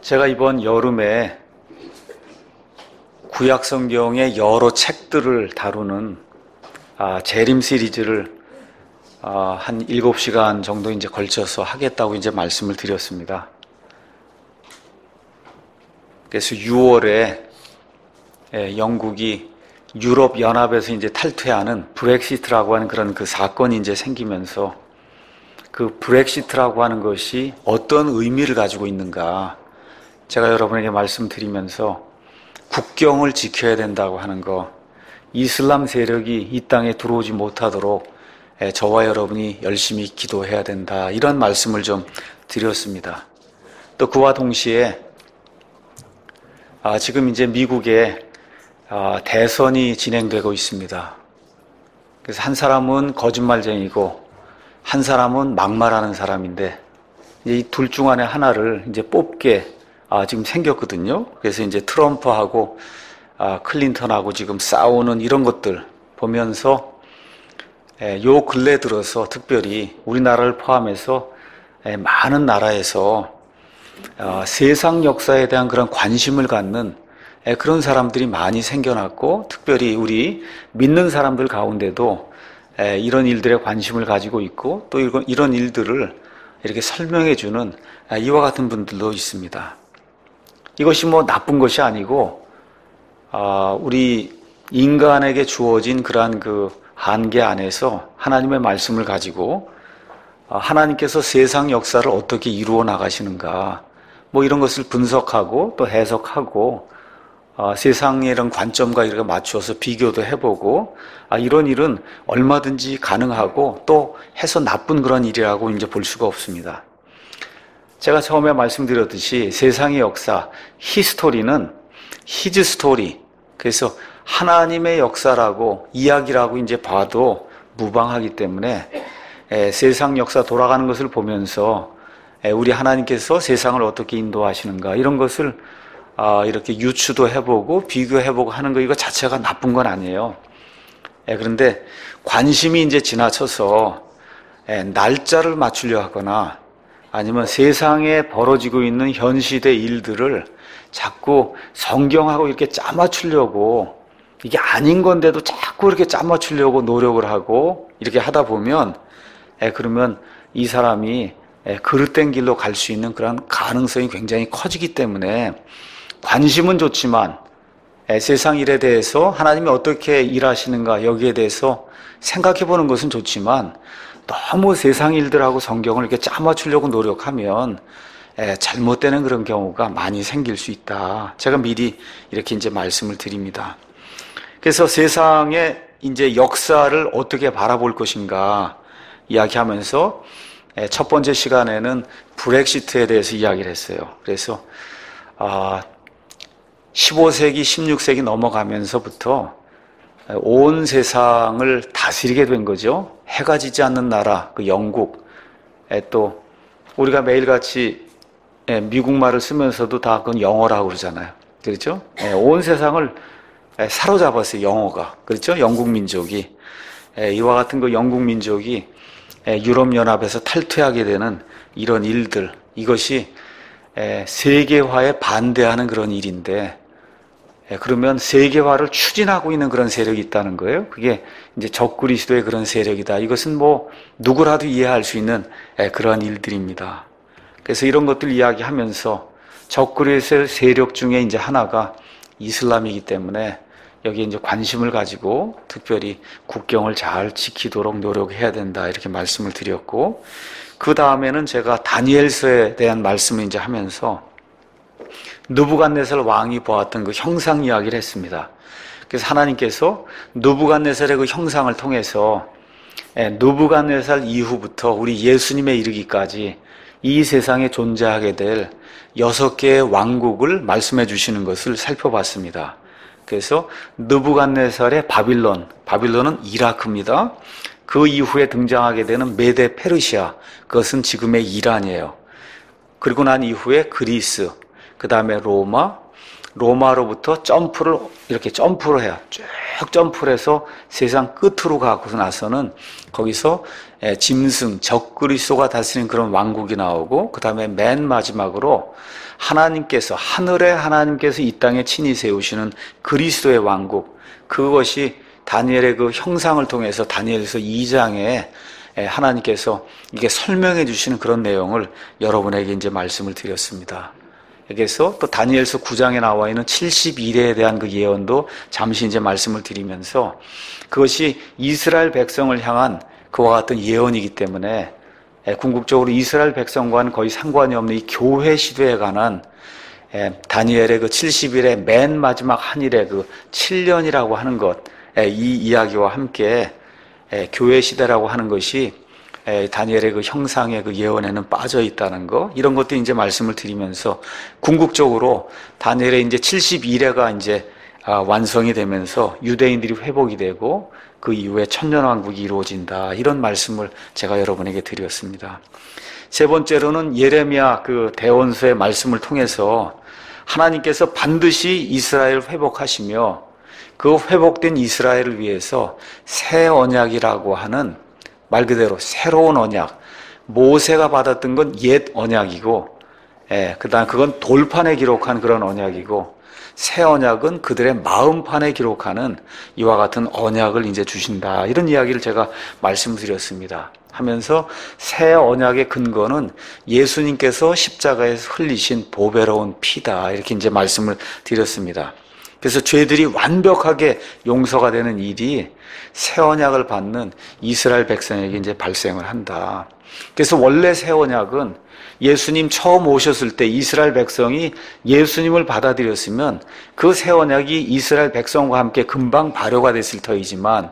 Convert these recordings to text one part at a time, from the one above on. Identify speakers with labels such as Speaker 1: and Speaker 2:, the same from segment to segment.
Speaker 1: 제가 이번 여름에 구약 성경의 여러 책들을 다루는 재림 시리즈를 한 7시간 정도 이제 걸쳐서 하겠다고 이제 말씀을 드렸습니다. 그래서 6월에 영국이 유럽 연합에서 이제 탈퇴하는 브렉시트라고 하는 그런 그 사건이 이제 생기면서 그 브렉시트라고 하는 것이 어떤 의미를 가지고 있는가 제가 여러분에게 말씀드리면서 국경을 지켜야 된다고 하는 거, 이슬람 세력이 이 땅에 들어오지 못하도록 저와 여러분이 열심히 기도해야 된다, 이런 말씀을 좀 드렸습니다. 또 그와 동시에 지금 이제 미국에 대선이 진행되고 있습니다. 그래서 한 사람은 거짓말쟁이고 한 사람은 막말하는 사람인데 이 둘 중 안에 하나를 이제 뽑게 지금 생겼거든요. 그래서 이제 트럼프하고 클린턴하고 지금 싸우는 이런 것들 보면서 요 근래 들어서 특별히 우리나라를 포함해서 많은 나라에서 세상 역사에 대한 그런 관심을 갖는 그런 사람들이 많이 생겨났고, 특별히 우리 믿는 사람들 가운데도 이런 일들에 관심을 가지고 있고, 또 이런 일들을 이렇게 설명해주는 이와 같은 분들도 있습니다. 이것이 뭐 나쁜 것이 아니고, 우리 인간에게 주어진 그러한 그 한계 안에서 하나님의 말씀을 가지고 하나님께서 세상 역사를 어떻게 이루어 나가시는가, 뭐 이런 것을 분석하고 또 해석하고 세상의 이런 관점과 이렇게 맞추어서 비교도 해보고, 이런 일은 얼마든지 가능하고 또 해서 나쁜 그런 일이라고 이제 볼 수가 없습니다. 제가 처음에 말씀드렸듯이 세상의 역사, 히스토리는 히즈 스토리, 그래서 하나님의 역사라고 이야기라고 이제 봐도 무방하기 때문에 세상 역사 돌아가는 것을 보면서 우리 하나님께서 세상을 어떻게 인도하시는가, 이런 것을 이렇게 유추도 해보고 비교해보고 하는 거, 이거 자체가 나쁜 건 아니에요. 그런데 관심이 이제 지나쳐서 날짜를 맞추려 하거나 아니면 세상에 벌어지고 있는 현 시대 일들을 자꾸 성경하고 이렇게 짜맞추려고, 이게 아닌 건데도 자꾸 이렇게 짜맞추려고 노력을 하고 이렇게 하다 보면 그러면 이 사람이 그릇된 길로 갈 수 있는 그런 가능성이 굉장히 커지기 때문에 관심은 좋지만 세상 일에 대해서 하나님이 어떻게 일하시는가, 여기에 대해서 생각해 보는 것은 좋지만 너무 세상 일들하고 성경을 이렇게 짜맞추려고 노력하면 잘못되는 그런 경우가 많이 생길 수 있다. 제가 미리 이렇게 이제 말씀을 드립니다. 그래서 세상의 이제 역사를 어떻게 바라볼 것인가 이야기하면서 첫 번째 시간에는 브렉시트에 대해서 이야기를 했어요. 그래서 15세기, 16세기 넘어가면서부터 온 세상을 다스리게 된 거죠. 해가 지지 않는 나라, 그 영국, 또 우리가 매일같이 미국 말을 쓰면서도 다 그건 영어라고 그러잖아요. 그렇죠? 온 세상을 사로잡았어요, 영어가. 그렇죠? 영국 민족이. 이와 같은 그 영국 민족이 유럽연합에서 탈퇴하게 되는 이런 일들, 이것이 세계화에 반대하는 그런 일인데, 그러면 세계화를 추진하고 있는 그런 세력이 있다는 거예요. 그게 이제 적그리스도의 그런 세력이다. 이것은 뭐 누구라도 이해할 수 있는 그러한 일들입니다. 그래서 이런 것들 이야기하면서 적그리스도의 세력 중에 이제 하나가 이슬람이기 때문에 여기에 이제 관심을 가지고 특별히 국경을 잘 지키도록 노력해야 된다, 이렇게 말씀을 드렸고, 그 다음에는 제가 다니엘서에 대한 말씀을 이제 하면서 느부갓네살 왕이 보았던 그 형상 이야기를 했습니다. 그래서 하나님께서 느부갓네살의 그 형상을 통해서 느부갓네살 이후부터 우리 예수님에 이르기까지 이 세상에 존재하게 될 6개의 왕국을 말씀해 주시는 것을 살펴봤습니다. 그래서 느부갓네살의 바빌론은 이라크입니다. 그 이후에 등장하게 되는 메데 페르시아, 그것은 지금의 이란이에요. 그리고 난 이후에 그리스, 그 다음에 로마, 로마로부터 이렇게 점프를 해요. 쭉 점프를 해서 세상 끝으로 가고 나서는 거기서 짐승, 적그리스도가 다스리는 그런 왕국이 나오고, 그 다음에 맨 마지막으로 하늘의 하나님께서 이 땅에 친히 세우시는 그리스도의 왕국, 그것이 다니엘의 그 형상을 통해서 다니엘서 2장에 하나님께서 이게 설명해 주시는 그런 내용을 여러분에게 이제 말씀을 드렸습니다. 그래서 또 다니엘서 9장에 나와 있는 70일에 대한 그 예언도 잠시 이제 말씀을 드리면서, 그것이 이스라엘 백성을 향한 그와 같은 예언이기 때문에 궁극적으로 이스라엘 백성과는 거의 상관이 없는 이 교회 시대에 관한 다니엘의 그 70일의 맨 마지막 한 일의 그 7년이라고 하는 것, 이 이야기와 함께 교회 시대라고 하는 것이 다니엘의 그 형상의 그 예언에는 빠져 있다는 거, 이런 것도 이제 말씀을 드리면서, 궁극적으로 다니엘의 이제 70일회가 이제 완성이 되면서 유대인들이 회복이 되고 그 이후에 천년왕국이 이루어진다, 이런 말씀을 제가 여러분에게 드렸습니다. 세 번째로는 예레미야 그 대원서의 말씀을 통해서 하나님께서 반드시 이스라엘을 회복하시며 그 회복된 이스라엘을 위해서 새 언약이라고 하는, 말 그대로 새로운 언약, 모세가 받았던 건 옛 언약이고, 그다음 그건 돌판에 기록한 그런 언약이고, 새 언약은 그들의 마음판에 기록하는 이와 같은 언약을 이제 주신다, 이런 이야기를 제가 말씀드렸습니다. 하면서 새 언약의 근거는 예수님께서 십자가에서 흘리신 보배로운 피다, 이렇게 이제 말씀을 드렸습니다. 그래서 죄들이 완벽하게 용서가 되는 일이 새 언약을 받는 이스라엘 백성에게 이제 발생을 한다. 그래서 원래 새 언약은 예수님 처음 오셨을 때 이스라엘 백성이 예수님을 받아들였으면 그 새 언약이 이스라엘 백성과 함께 금방 발효가 됐을 터이지만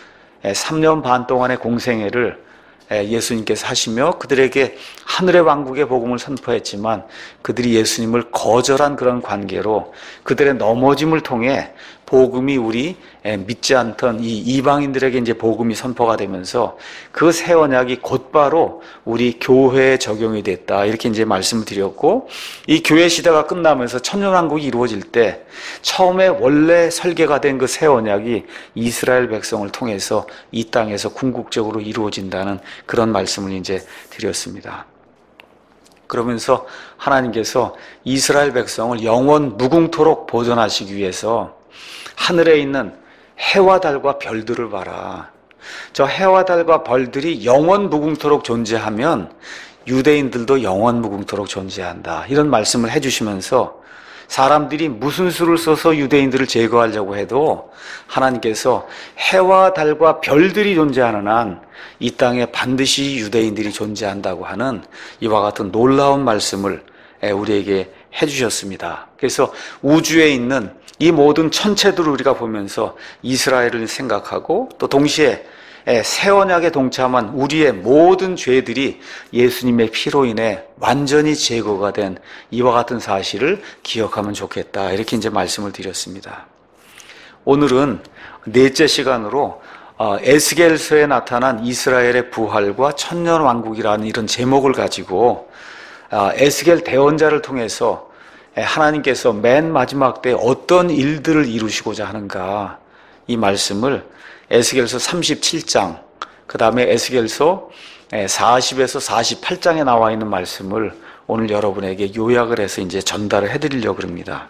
Speaker 1: 3년 반 동안의 공생애를 예수님께서 하시며 그들에게 하늘의 왕국의 복음을 선포했지만 그들이 예수님을 거절한 그런 관계로 그들의 넘어짐을 통해 복음이 우리 믿지 않던 이 이방인들에게 이제 복음이 선포가 되면서 그 새 언약이 곧바로 우리 교회에 적용이 됐다, 이렇게 이제 말씀을 드렸고, 이 교회 시대가 끝나면서 천년왕국이 이루어질 때 처음에 원래 설계가 된 그 새 언약이 이스라엘 백성을 통해서 이 땅에서 궁극적으로 이루어진다는 그런 말씀을 이제 드렸습니다. 그러면서 하나님께서 이스라엘 백성을 영원 무궁토록 보존하시기 위해서 하늘에 있는 해와 달과 별들을 봐라. 저 해와 달과 별들이 영원 무궁토록 존재하면 유대인들도 영원 무궁토록 존재한다, 이런 말씀을 해주시면서 사람들이 무슨 수를 써서 유대인들을 제거하려고 해도 하나님께서 해와 달과 별들이 존재하는 한 이 땅에 반드시 유대인들이 존재한다고 하는 이와 같은 놀라운 말씀을 우리에게 해주셨습니다. 그래서 우주에 있는 이 모든 천체들을 우리가 보면서 이스라엘을 생각하고, 또 동시에 새 언약에 동참한 우리의 모든 죄들이 예수님의 피로 인해 완전히 제거가 된 이와 같은 사실을 기억하면 좋겠다, 이렇게 이제 말씀을 드렸습니다. 오늘은 넷째 시간으로 에스겔서에 나타난 이스라엘의 부활과 천년왕국이라는 이런 제목을 가지고 에스겔 대언자를 통해서 하나님께서 맨 마지막 때 어떤 일들을 이루시고자 하는가, 이 말씀을 에스겔서 37장, 그 다음에 에스겔서 40에서 48장에 나와 있는 말씀을 오늘 여러분에게 요약을 해서 이제 전달을 해드리려고 합니다.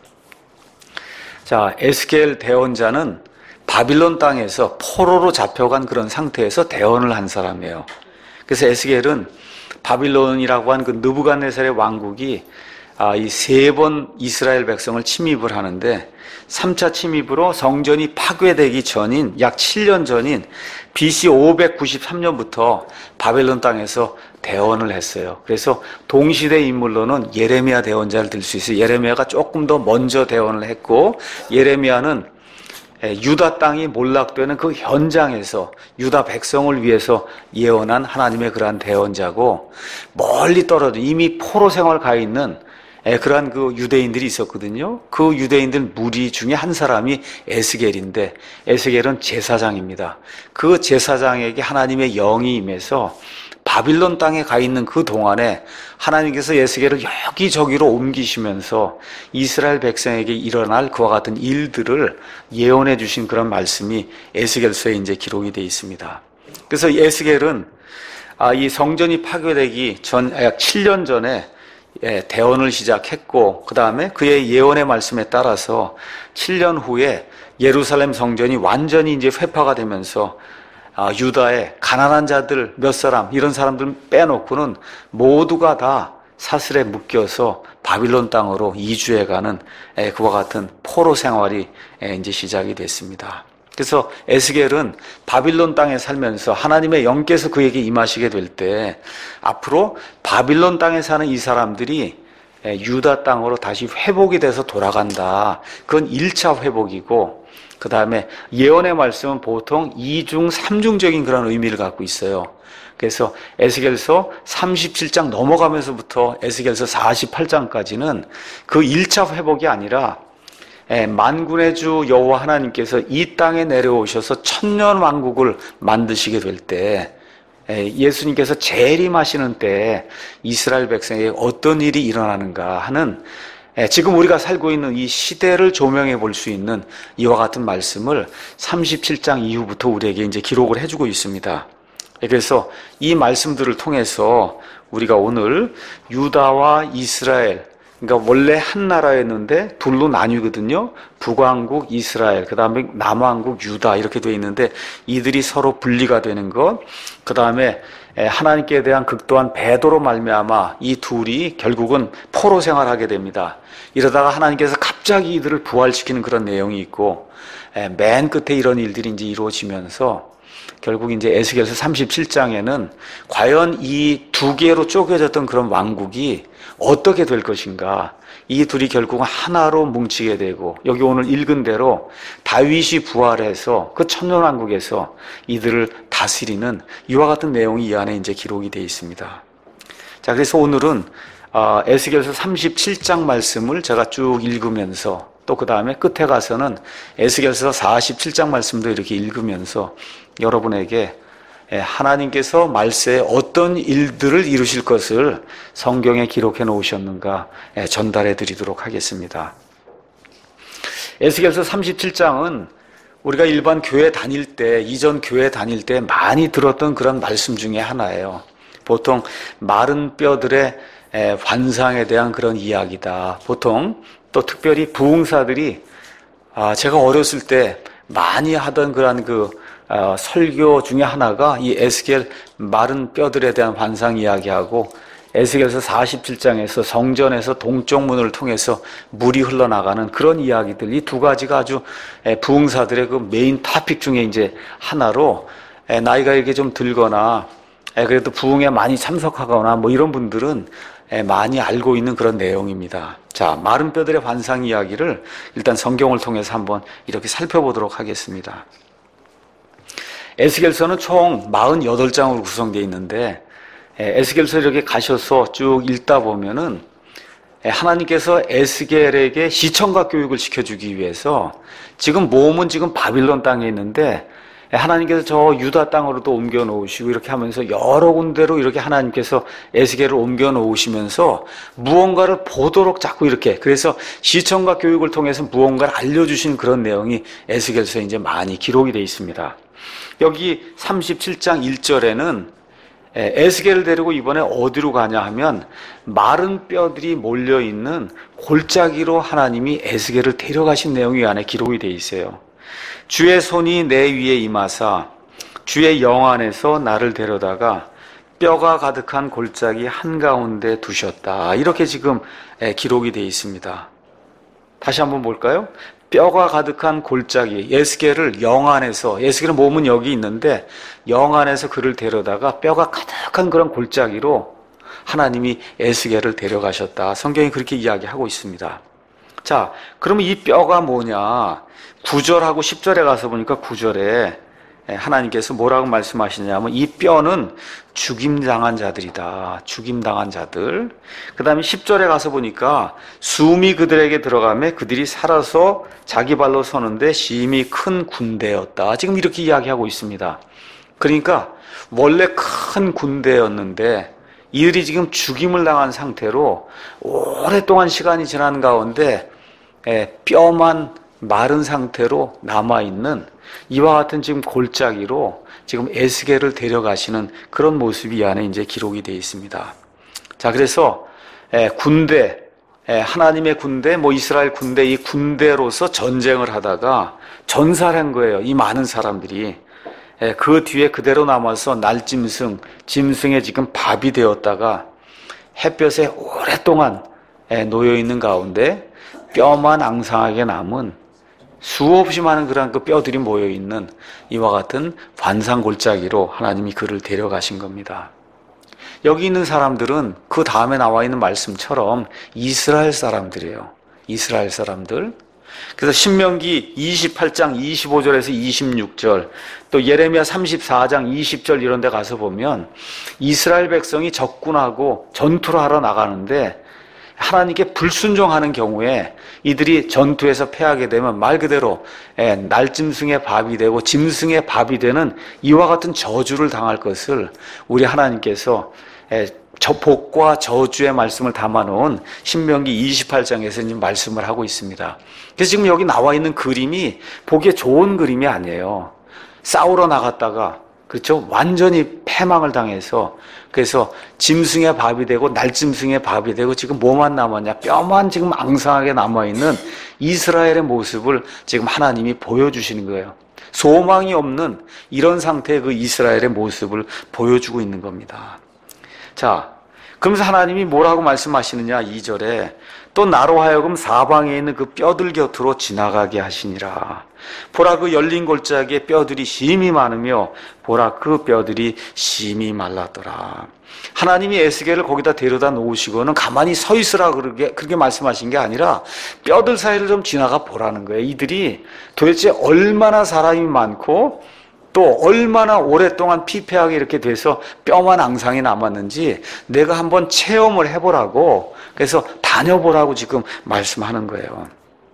Speaker 1: 자, 에스겔 대언자는 바빌론 땅에서 포로로 잡혀간 그런 상태에서 대언을 한 사람이에요. 그래서 에스겔은 바빌론이라고 한 그 느부갓네살의 왕국이 이 3번 이스라엘 백성을 침입을 하는데, 3차 침입으로 성전이 파괴되기 전인 약 7년 전인 BC 593년부터 바벨론 땅에서 대언을 했어요. 그래서 동시대 인물로는 예레미야 대언자를 들 수 있어요. 예레미야가 조금 더 먼저 대언을 했고, 예레미야는 유다 땅이 몰락되는 그 현장에서 유다 백성을 위해서 예언한 하나님의 그러한 대언자고, 멀리 떨어져 이미 포로 생활 가 있는 그러한 그 유대인들이 있었거든요. 그 유대인들 무리 중에 한 사람이 에스겔인데, 에스겔은 제사장입니다. 그 제사장에게 하나님의 영이 임해서 바빌론 땅에 가 있는 그 동안에 하나님께서 에스겔을 여기저기로 옮기시면서 이스라엘 백성에게 일어날 그와 같은 일들을 예언해 주신 그런 말씀이 에스겔서에 이제 기록이 되어 있습니다. 그래서 에스겔은 이 성전이 파괴되기 전 약 7년 전에 대언을 시작했고, 그 다음에 그의 예언의 말씀에 따라서 7년 후에 예루살렘 성전이 완전히 이제 회파가 되면서 유다의 가난한 자들 몇 사람, 이런 사람들 빼놓고는 모두가 다 사슬에 묶여서 바빌론 땅으로 이주해가는 그와 같은 포로 생활이 이제 시작이 됐습니다. 그래서 에스겔은 바빌론 땅에 살면서 하나님의 영께서 그에게 임하시게 될 때 앞으로 바빌론 땅에 사는 이 사람들이 유다 땅으로 다시 회복이 돼서 돌아간다. 그건 1차 회복이고, 그 다음에 예언의 말씀은 보통 2중, 3중적인 그런 의미를 갖고 있어요. 그래서 에스겔서 37장 넘어가면서부터 에스겔서 48장까지는 그 1차 회복이 아니라 만군의 주 여호와 하나님께서 이 땅에 내려오셔서 천년 왕국을 만드시게 될 때, 예수님께서 재림하시는 때 이스라엘 백성에게 어떤 일이 일어나는가 하는, 지금 우리가 살고 있는 이 시대를 조명해 볼 수 있는 이와 같은 말씀을 37장 이후부터 우리에게 이제 기록을 해주고 있습니다. 그래서 이 말씀들을 통해서 우리가 오늘 유다와 이스라엘, 그러니까 원래 한 나라였는데 둘로 나뉘거든요. 북왕국 이스라엘, 그 다음에 남왕국 유다, 이렇게 되어 있는데 이들이 서로 분리가 되는 것, 그 다음에 하나님께 대한 극도한 배도로 말미암아 이 둘이 결국은 포로 생활하게 됩니다. 이러다가 하나님께서 갑자기 이들을 부활시키는 그런 내용이 있고, 맨 끝에 이런 일들이 이제 이루어지면서 결국 이제 에스겔서 37장에는 과연 이 두 개로 쪼개졌던 그런 왕국이 어떻게 될 것인가, 이 둘이 결국은 하나로 뭉치게 되고, 여기 오늘 읽은 대로 다윗이 부활해서 그 천년왕국에서 이들을 다스리는 이와 같은 내용이 이 안에 이제 기록이 되어 있습니다. 자, 그래서 오늘은 에스겔서 37장 말씀을 제가 쭉 읽으면서, 또 그 다음에 끝에 가서는 에스겔서 47장 말씀도 이렇게 읽으면서 여러분에게 하나님께서 말세에 어떤 일들을 이루실 것을 성경에 기록해 놓으셨는가 전달해 드리도록 하겠습니다. 에스겔서 37장은 우리가 일반 교회 다닐 때, 이전 교회 다닐 때 많이 들었던 그런 말씀 중에 하나예요. 보통 마른 뼈들의 환상에 대한 그런 이야기다. 보통 또 특별히 부흥사들이 제가 어렸을 때 많이 하던 그런 설교 중에 하나가 이 에스겔 마른 뼈들에 대한 환상 이야기하고, 에스겔서 47장에서 성전에서 동쪽 문을 통해서 물이 흘러나가는 그런 이야기들, 이 두 가지가 아주 부흥사들의 그 메인 토픽 중에 이제 하나로, 나이가 이렇게 좀 들거나 그래도 부흥에 많이 참석하거나 뭐 이런 분들은 많이 알고 있는 그런 내용입니다. 자, 마른 뼈들의 환상 이야기를 일단 성경을 통해서 한번 이렇게 살펴보도록 하겠습니다. 에스겔서는 총 48장으로 구성되어 있는데, 에스겔서 이렇게 가셔서 쭉 읽다 보면은 하나님께서 에스겔에게 시청각 교육을 시켜주기 위해서, 지금 몸은 지금 바빌론 땅에 있는데 하나님께서 저 유다 땅으로도 옮겨 놓으시고 이렇게 하면서 여러 군데로 이렇게 하나님께서 에스겔을 옮겨 놓으시면서 무언가를 보도록 자꾸 이렇게, 그래서 시청각 교육을 통해서 무언가를 알려주신 그런 내용이 에스겔서에 이제 많이 기록이 되어 있습니다. 여기 37장 1절에는 에스겔을 데리고 이번에 어디로 가냐 하면 마른 뼈들이 몰려있는 골짜기로 하나님이 에스겔을 데려가신 내용이 안에 기록이 되어 있어요. 주의 손이 내 위에 임하사 주의 영 안에서 나를 데려다가 뼈가 가득한 골짜기 한가운데 두셨다. 이렇게 지금 기록이 되어 있습니다. 다시 한번 볼까요? 뼈가 가득한 골짜기, 에스겔을 영 안에서, 에스겔의 몸은 여기 있는데 영 안에서 그를 데려다가 뼈가 가득한 그런 골짜기로 하나님이 에스겔을 데려가셨다. 성경이 그렇게 이야기하고 있습니다. 자, 그러면 이 뼈가 뭐냐? 9절하고 10절에 가서 보니까 9절에 하나님께서 뭐라고 말씀하시냐면 이 뼈는 죽임당한 자들이다. 죽임당한 자들. 그 다음에 10절에 가서 보니까 숨이 그들에게 들어가매 그들이 살아서 자기 발로 서는데 심히 큰 군대였다. 지금 이렇게 이야기하고 있습니다. 그러니까 원래 큰 군대였는데 이들이 지금 죽임을 당한 상태로 오랫동안 시간이 지난 가운데 뼈만 마른 상태로 남아있는 이와 같은 지금 골짜기로 지금 에스겔을 데려가시는 그런 모습이 이 안에 이제 기록이 되어 있습니다. 자, 그래서 군대, 하나님의 군대, 이스라엘 군대, 이 군대로서 전쟁을 하다가 전사한 거예요. 이 많은 사람들이. 그 뒤에 그대로 남아서 날짐승, 짐승의 지금 밥이 되었다가 햇볕에 오랫동안 놓여 있는 가운데 뼈만 앙상하게 남은 수없이 많은 그런 그 뼈들이 모여 있는 이와 같은 관상골짜기로 하나님이 그를 데려가신 겁니다. 여기 있는 사람들은 그 다음에 나와 있는 말씀처럼 이스라엘 사람들이에요. 이스라엘 사람들. 그래서 신명기 28장 25절에서 26절, 또 예레미야 34장 20절 이런 데 가서 보면 이스라엘 백성이 적군하고 전투를 하러 나가는데 하나님께 불순종하는 경우에 이들이 전투에서 패하게 되면 말 그대로 날짐승의 밥이 되고 짐승의 밥이 되는 이와 같은 저주를 당할 것을 우리 하나님께서 복과 저주의 말씀을 담아놓은 신명기 28장에서 말씀을 하고 있습니다. 그래서 지금 여기 나와 있는 그림이 보기에 좋은 그림이 아니에요. 싸우러 나갔다가 그렇죠? 완전히 패망을 당해서 그래서 짐승의 밥이 되고 날짐승의 밥이 되고 지금 뭐만 남았냐? 뼈만 지금 앙상하게 남아있는 이스라엘의 모습을 지금 하나님이 보여주시는 거예요. 소망이 없는 이런 상태의 그 이스라엘의 모습을 보여주고 있는 겁니다. 자, 그러면서 하나님이 뭐라고 말씀하시느냐? 2절에 또 나로 하여금 사방에 있는 그 뼈들 곁으로 지나가게 하시니라. 보라 그 열린 골짜기에 뼈들이 심히 많으며 보라 그 뼈들이 심히 말랐더라. 하나님이 에스겔을 거기다 데려다 놓으시고는 가만히 서 있으라 그렇게 말씀하신 게 아니라 뼈들 사이를 좀 지나가 보라는 거예요. 이들이 도대체 얼마나 사람이 많고 또 얼마나 오랫동안 피폐하게 이렇게 돼서 뼈만 앙상이 남았는지 내가 한번 체험을 해보라고, 그래서 다녀보라고 지금 말씀하는 거예요.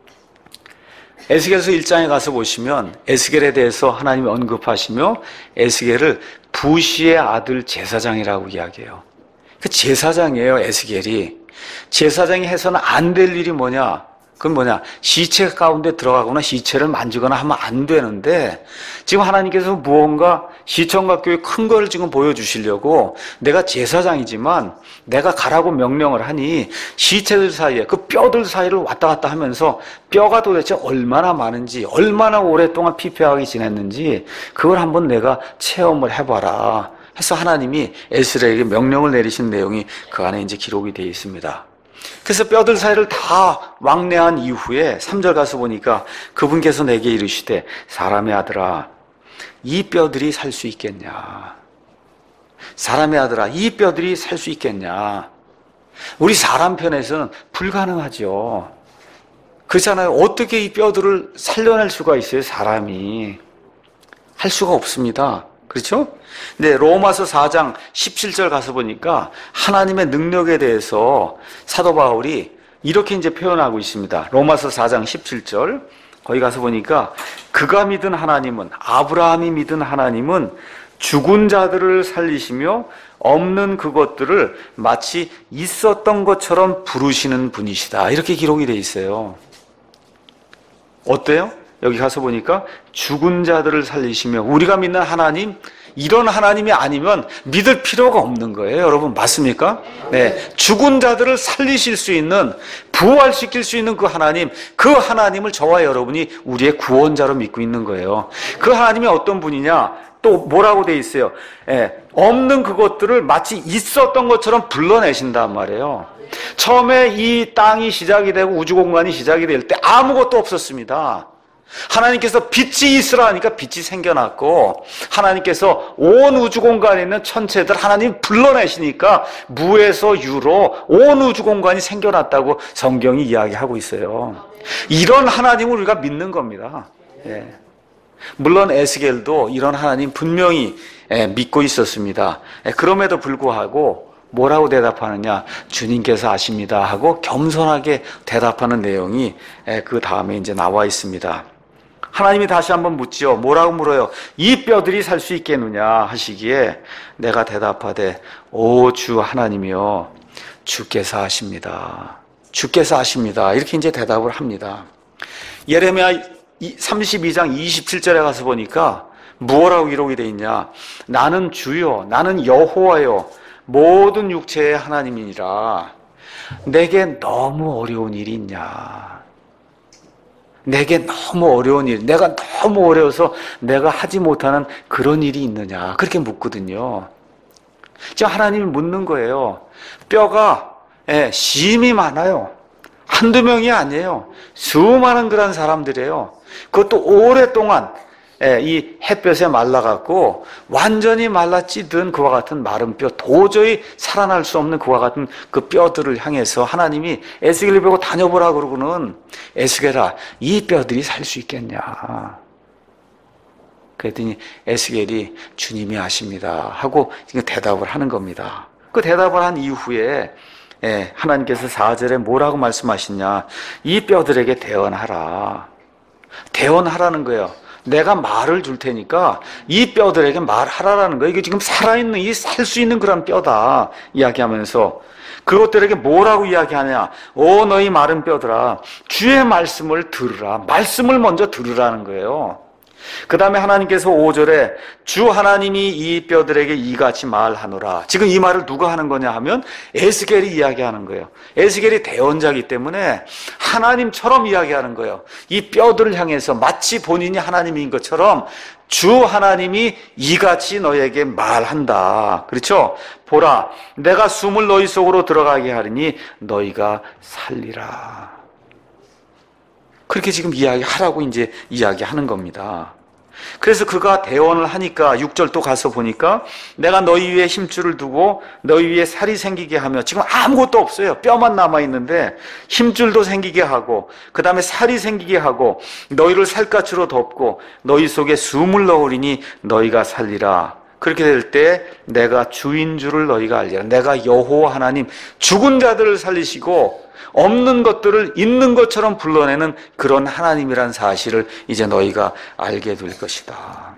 Speaker 1: 에스겔서 1장에 가서 보시면 에스겔에 대해서 하나님이 언급하시며 에스겔을 부시의 아들 제사장이라고 이야기해요. 그 제사장이에요, 에스겔이. 제사장이 해서는 안 될 일이 뭐냐? 그건 뭐냐? 시체 가운데 들어가거나 시체를 만지거나 하면 안 되는데 지금 하나님께서 무언가 시청각 교회 큰 거를 지금 보여주시려고 내가 제사장이지만 내가 가라고 명령을 하니 시체들 사이에 그 뼈들 사이를 왔다 갔다 하면서 뼈가 도대체 얼마나 많은지 얼마나 오랫동안 피폐하게 지냈는지 그걸 한번 내가 체험을 해봐라 해서 하나님이 에스겔에게 명령을 내리신 내용이 그 안에 이제 기록이 되어 있습니다. 그래서 뼈들 사이를 다 왕래한 이후에 3절 가서 보니까 그분께서 내게 이르시되 사람의 아들아 이 뼈들이 살 수 있겠냐? 사람의 아들아 이 뼈들이 살 수 있겠냐? 우리 사람 편에서는 불가능하죠. 그렇잖아요. 어떻게 이 뼈들을 살려낼 수가 있어요? 사람이 할 수가 없습니다. 그렇죠? 근데 로마서 4장 17절 가서 보니까 하나님의 능력에 대해서 사도 바울이 이렇게 이제 표현하고 있습니다. 로마서 4장 17절 거기 가서 보니까 그가 믿은 하나님은, 아브라함이 믿은 하나님은 죽은 자들을 살리시며 없는 그것들을 마치 있었던 것처럼 부르시는 분이시다. 이렇게 기록이 돼 있어요. 어때요? 여기 가서 보니까 죽은 자들을 살리시며, 우리가 믿는 하나님, 이런 하나님이 아니면 믿을 필요가 없는 거예요. 여러분 맞습니까? 네, 죽은 자들을 살리실 수 있는, 부활시킬 수 있는 그 하나님, 그 하나님을 저와 여러분이 우리의 구원자로 믿고 있는 거예요. 그 하나님이 어떤 분이냐? 또 뭐라고 돼 있어요? 없는 그것들을 마치 있었던 것처럼 불러내신단 말이에요. 처음에 이 땅이 시작이 되고 우주공간이 시작이 될 때 아무것도 없었습니다. 하나님께서 빛이 있으라 하니까 빛이 생겨났고, 하나님께서 온 우주공간에 있는 천체들 하나님 불러내시니까 무에서 유로 온 우주공간이 생겨났다고 성경이 이야기하고 있어요. 이런 하나님을 우리가 믿는 겁니다. 예. 물론 에스겔도 이런 하나님 분명히 믿고 있었습니다. 그럼에도 불구하고 뭐라고 대답하느냐? 주님께서 아십니다 하고 겸손하게 대답하는 내용이 그 다음에 이제 나와 있습니다. 하나님이 다시 한번 묻지요. 뭐라고 물어요? 이 뼈들이 살 수 있겠느냐 하시기에 내가 대답하되 오 주 하나님이여 주께서 하십니다. 주께서 하십니다. 이렇게 이제 대답을 합니다. 예레미야 32장 27절에 가서 보니까 무엇라고 기록이 되어 있냐? 나는 주요, 나는 여호와요, 모든 육체의 하나님이니라. 내게 너무 어려운 일이 있냐? 내게 너무 어려운 일, 내가 너무 어려워서 내가 하지 못하는 그런 일이 있느냐? 그렇게 묻거든요. 지금 하나님이 묻는 거예요. 뼈가 심이 많아요. 한두 명이 아니에요. 수많은 그런 사람들이에요. 그것도 오랫동안 이 햇볕에 말라갖고 완전히 말라 찌든 그와 같은 마른 뼈, 도저히 살아날 수 없는 그와 같은 그 뼈들을 향해서 하나님이 에스겔을 보고 다녀보라 그러고는 에스겔아, 이 뼈들이 살 수 있겠냐? 그랬더니 에스겔이 주님이 아십니다 하고 지금 대답을 하는 겁니다. 그 대답을 한 이후에 하나님께서 4절에 뭐라고 말씀하시냐? 이 뼈들에게 대언하라. 대언하라는 거예요. 내가 말을 줄 테니까 이 뼈들에게 말하라라는 거예요. 이게 지금 살아있는, 이 살 수 있는 그런 뼈다 이야기하면서 그것들에게 뭐라고 이야기하냐? 오 너희 마른 뼈들아, 주의 말씀을 들으라. 말씀을 먼저 들으라는 거예요. 그 다음에 하나님께서 5절에 주 하나님이 이 뼈들에게 이같이 말하노라. 지금 이 말을 누가 하는 거냐 하면 에스겔이 이야기하는 거예요. 에스겔이 대언자이기 때문에 하나님처럼 이야기하는 거예요. 이 뼈들을 향해서 마치 본인이 하나님인 것처럼 주 하나님이 이같이 너에게 말한다. 그렇죠? 보라, 내가 숨을 너희 속으로 들어가게 하리니 너희가 살리라. 그렇게 지금 이야기하라고 이제 이야기하는 겁니다. 그래서 그가 대언을 하니까 6절 또 가서 보니까 내가 너희 위에 힘줄을 두고 너희 위에 살이 생기게 하며, 지금 아무것도 없어요. 뼈만 남아있는데 힘줄도 생기게 하고 그 다음에 살이 생기게 하고 너희를 살갗으로 덮고 너희 속에 숨을 넣으리니 너희가 살리라. 그렇게 될 때 내가 주인 줄을 너희가 알리라. 내가 여호와 하나님, 죽은 자들을 살리시고 없는 것들을 있는 것처럼 불러내는 그런 하나님이란 사실을 이제 너희가 알게 될 것이다.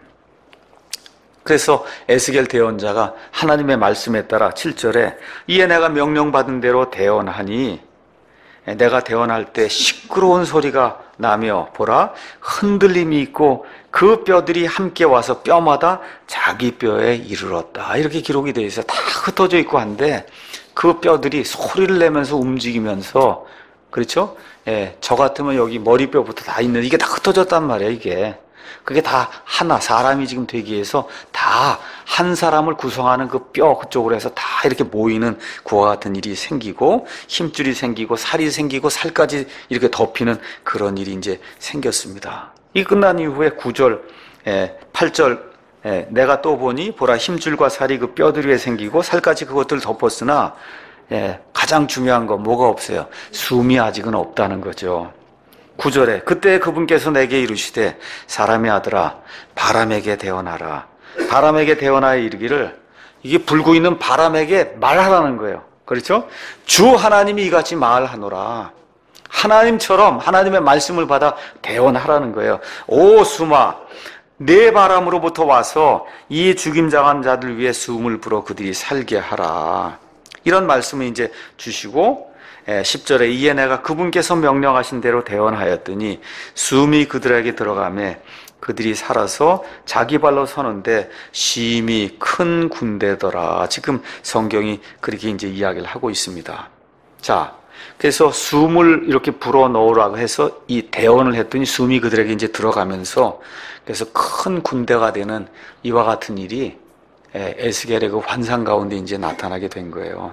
Speaker 1: 그래서 에스겔 대언자가 하나님의 말씀에 따라 7절에 이에 내가 명령받은 대로 대언하니 내가 대언할 때 시끄러운 소리가 나며 보라 흔들림이 있고 그 뼈들이 함께 와서 뼈마다 자기 뼈에 이르렀다. 이렇게 기록이 되어 있어요. 다 흩어져 있고 한데 그 뼈들이 소리를 내면서 움직이면서, 그렇죠? 저 같으면 여기 머리뼈부터 다 있는데 이게 다 흩어졌단 말이에요. 이게 그게 다 하나, 사람이 지금 되기 위해서 다 한 사람을 구성하는 그 뼈 그쪽으로 해서 다 이렇게 모이는 그와 같은 일이 생기고 힘줄이 생기고 살이 생기고 살까지 이렇게 덮이는 그런 일이 이제 생겼습니다. 이 끝난 이후에 9절, 8절 내가 또 보니 보라 힘줄과 살이 그 뼈들 위에 생기고 살까지 그것들을 덮었으나 가장 중요한 건 뭐가 없어요? 숨이 아직은 없다는 거죠. 9절에 그때 그분께서 내게 이르시되 사람의 아들아 바람에게 대언하라. 바람에게 대언하여 이르기를, 이게 불고 있는 바람에게 말하라는 거예요. 그렇죠? 주 하나님이 이같이 말하노라. 하나님처럼 하나님의 말씀을 받아 대언하라는 거예요. 오 수마, 내 바람으로부터 와서 이 죽임당한 자들 위해 숨을 불어 그들이 살게 하라. 이런 말씀을 이제 주시고 10절에 이에 내가 그분께서 명령하신 대로 대언하였더니 숨이 그들에게 들어가매 그들이 살아서 자기 발로 서는데 심히 큰 군대더라. 지금 성경이 그렇게 이제 이야기를 하고 있습니다. 자, 그래서 숨을 이렇게 불어 넣으라고 해서 이 대언을 했더니 숨이 그들에게 이제 들어가면서 그래서 큰 군대가 되는 이와 같은 일이 에스겔의 그 환상 가운데 이제 나타나게 된 거예요.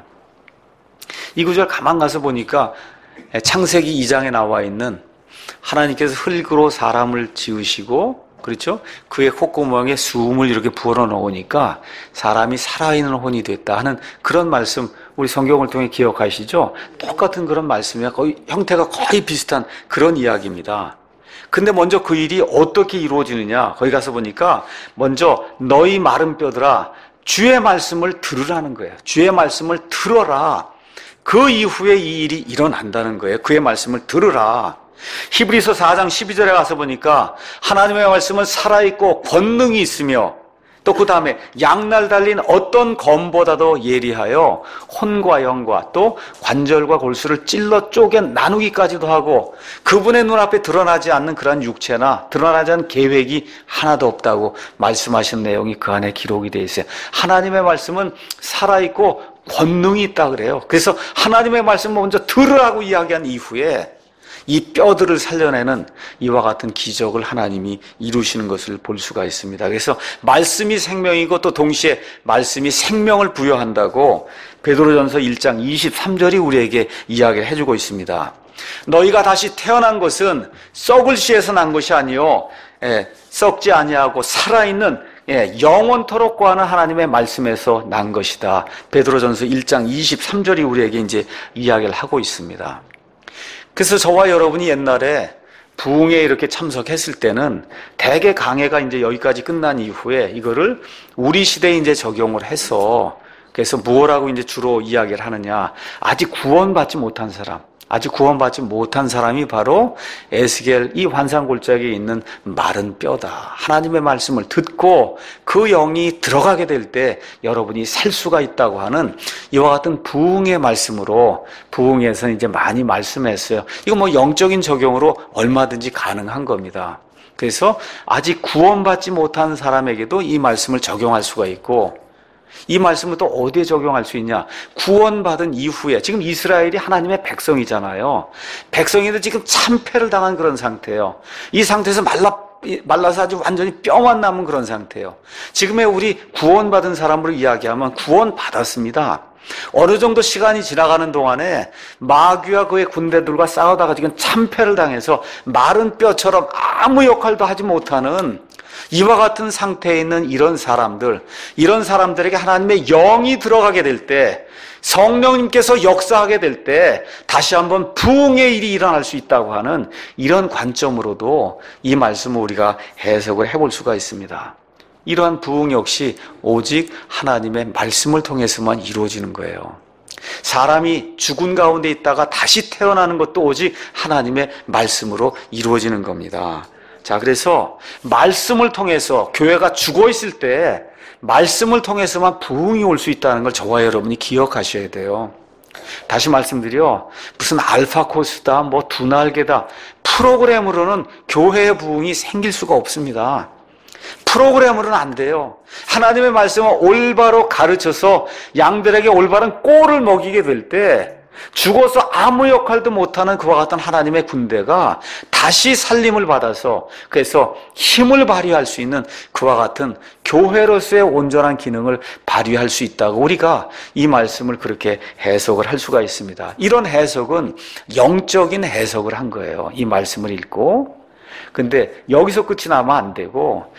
Speaker 1: 이 구절 가만 가서 보니까 창세기 2장에 나와 있는 하나님께서 흙으로 사람을 지으시고, 그렇죠? 그의 콧구멍에 숨을 이렇게 불어 넣으니까 사람이 살아있는 혼이 됐다 하는 그런 말씀, 우리 성경을 통해 기억하시죠? 똑같은 그런 말씀이야. 거의 형태가 거의 비슷한 그런 이야기입니다. 근데 먼저 그 일이 어떻게 이루어지느냐? 거기 가서 보니까 먼저 너희 마른 뼈들아 주의 말씀을 들으라는 거예요. 주의 말씀을 들어라. 그 이후에 이 일이 일어난다는 거예요. 그의 말씀을 들으라. 히브리서 4장 12절에 가서 보니까 하나님의 말씀은 살아있고 권능이 있으며 또 그 다음에 양날 달린 어떤 검보다도 예리하여 혼과 영과 또 관절과 골수를 찔러 쪼개 나누기까지도 하고 그분의 눈앞에 드러나지 않는 그러한 육체나 드러나지 않는 계획이 하나도 없다고 말씀하신 내용이 그 안에 기록이 되어 있어요. 하나님의 말씀은 살아있고 권능이 있다 그래요. 그래서 하나님의 말씀을 먼저 들으라고 이야기한 이후에 이 뼈들을 살려내는 이와 같은 기적을 하나님이 이루시는 것을 볼 수가 있습니다. 그래서 말씀이 생명이고 또 동시에 말씀이 생명을 부여한다고 베드로전서 1장 23절이 우리에게 이야기를 해주고 있습니다. 너희가 다시 태어난 것은 썩을 씨에서 난 것이 아니요 썩지 아니하고 살아있는 영원토록 거하는 하나님의 말씀에서 난 것이다. 베드로전서 1장 23절이 우리에게 이제 이야기를 하고 있습니다. 그래서 저와 여러분이 옛날에 부흥에 이렇게 참석했을 때는 대개 강해가 이제 여기까지 끝난 이후에 이거를 우리 시대에 이제 적용을 해서 그래서 무엇라고 이제 주로 이야기를 하느냐. 아직 구원받지 못한 사람. 아직 구원받지 못한 사람이 바로 에스겔 이 환상골짜기에 있는 마른 뼈다. 하나님의 말씀을 듣고 그 영이 들어가게 될 때 여러분이 살 수가 있다고 하는 이와 같은 부흥의 말씀으로 부흥에서 이제 많이 말씀했어요. 이거 뭐 영적인 적용으로 얼마든지 가능한 겁니다. 그래서 아직 구원받지 못한 사람에게도 이 말씀을 적용할 수가 있고 이 말씀을 또 어디에 적용할 수 있냐? 구원받은 이후에 지금 이스라엘이 하나님의 백성이잖아요. 백성인데 지금 참패를 당한 그런 상태예요. 이 상태에서 말라서 아주 완전히 뼈만 남은 그런 상태예요. 지금의 우리 구원받은 사람으로 이야기하면 구원받았습니다. 어느 정도 시간이 지나가는 동안에 마귀와 그의 군대들과 싸우다가 지금 참패를 당해서 마른 뼈처럼 아무 역할도 하지 못하는 이와 같은 상태에 있는 이런 사람들에게 하나님의 영이 들어가게 될 때, 성령님께서 역사하게 될 때 다시 한번 부흥의 일이 일어날 수 있다고 하는 이런 관점으로도 이 말씀을 우리가 해석을 해볼 수가 있습니다. 이러한 부흥 역시 오직 하나님의 말씀을 통해서만 이루어지는 거예요. 사람이 죽은 가운데 있다가 다시 태어나는 것도 오직 하나님의 말씀으로 이루어지는 겁니다. 자, 그래서 말씀을 통해서 교회가 죽어 있을 때 말씀을 통해서만 부흥이 올 수 있다는 걸 저와 여러분이 기억하셔야 돼요. 다시 말씀드려 무슨 알파 코스다 뭐 두 날개다 프로그램으로는 교회의 부흥이 생길 수가 없습니다. 프로그램으로는 안 돼요. 하나님의 말씀을 올바로 가르쳐서 양들에게 올바른 꼴을 먹이게 될 때 죽어서 아무 역할도 못하는 그와 같은 하나님의 군대가 다시 살림을 받아서 그래서 힘을 발휘할 수 있는 그와 같은 교회로서의 온전한 기능을 발휘할 수 있다고 우리가 이 말씀을 그렇게 해석을 할 수가 있습니다. 이런 해석은 영적인 해석을 한 거예요. 이 말씀을 읽고. 근데 여기서 끝이 나면 안 되고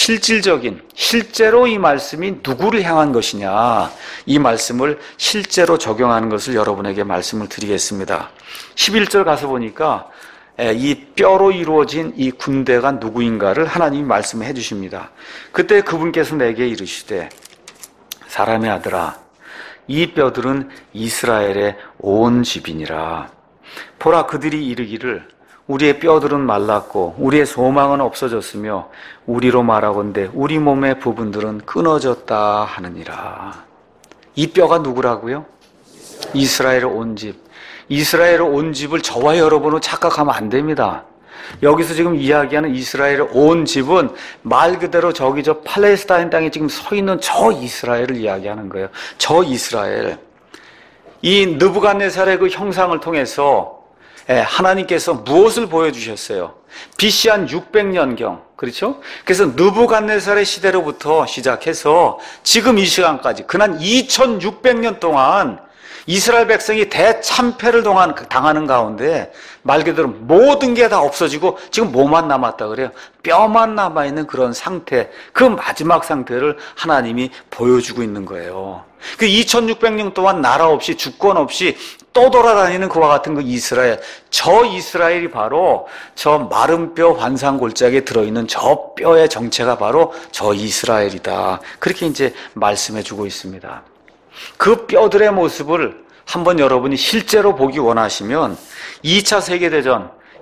Speaker 1: 실제로 이 말씀이 누구를 향한 것이냐, 이 말씀을 실제로 적용하는 것을 여러분에게 말씀을 드리겠습니다. 11절 가서 보니까 이 뼈로 이루어진 이 군대가 누구인가를 하나님이 말씀해 주십니다. 그때 그분께서 내게 이르시되 사람의 아들아 이 뼈들은 이스라엘의 온 집이니라. 보라 그들이 이르기를 우리의 뼈들은 말랐고 우리의 소망은 없어졌으며 우리로 말하건대 우리 몸의 부분들은 끊어졌다 하느니라. 이 뼈가 누구라고요? 이스라엘의 온 집. 이스라엘의 온 집을 저와 여러분은 착각하면 안 됩니다. 여기서 지금 이야기하는 이스라엘의 온 집은 말 그대로 저기 저 팔레스타인 땅에 지금 서 있는 저 이스라엘을 이야기하는 거예요. 저 이스라엘. 이 느부갓네살의 그 형상을 통해서 하나님께서 무엇을 보여주셨어요? BC 한 600년경, 그렇죠? 그래서 느부갓네살의 시대로부터 시작해서 지금 이 시간까지 그난 2600년 동안 이스라엘 백성이 대참패를 당하는 가운데 말 그대로 모든 게 다 없어지고 지금 뭐만 남았다 그래요? 뼈만 남아있는 그런 상태, 그 마지막 상태를 하나님이 보여주고 있는 거예요. 그 2600년 동안 나라 없이 주권 없이 떠돌아다니는 그와 같은 그 이스라엘, 저 이스라엘이 바로 저 마른 뼈 환상골짜기에 들어있는 저 뼈의 정체가 바로 저 이스라엘이다. 그렇게 이제 말씀해 주고 있습니다. 그 뼈들의 모습을 한번 여러분이 실제로 보기 원하시면 2차 세계대전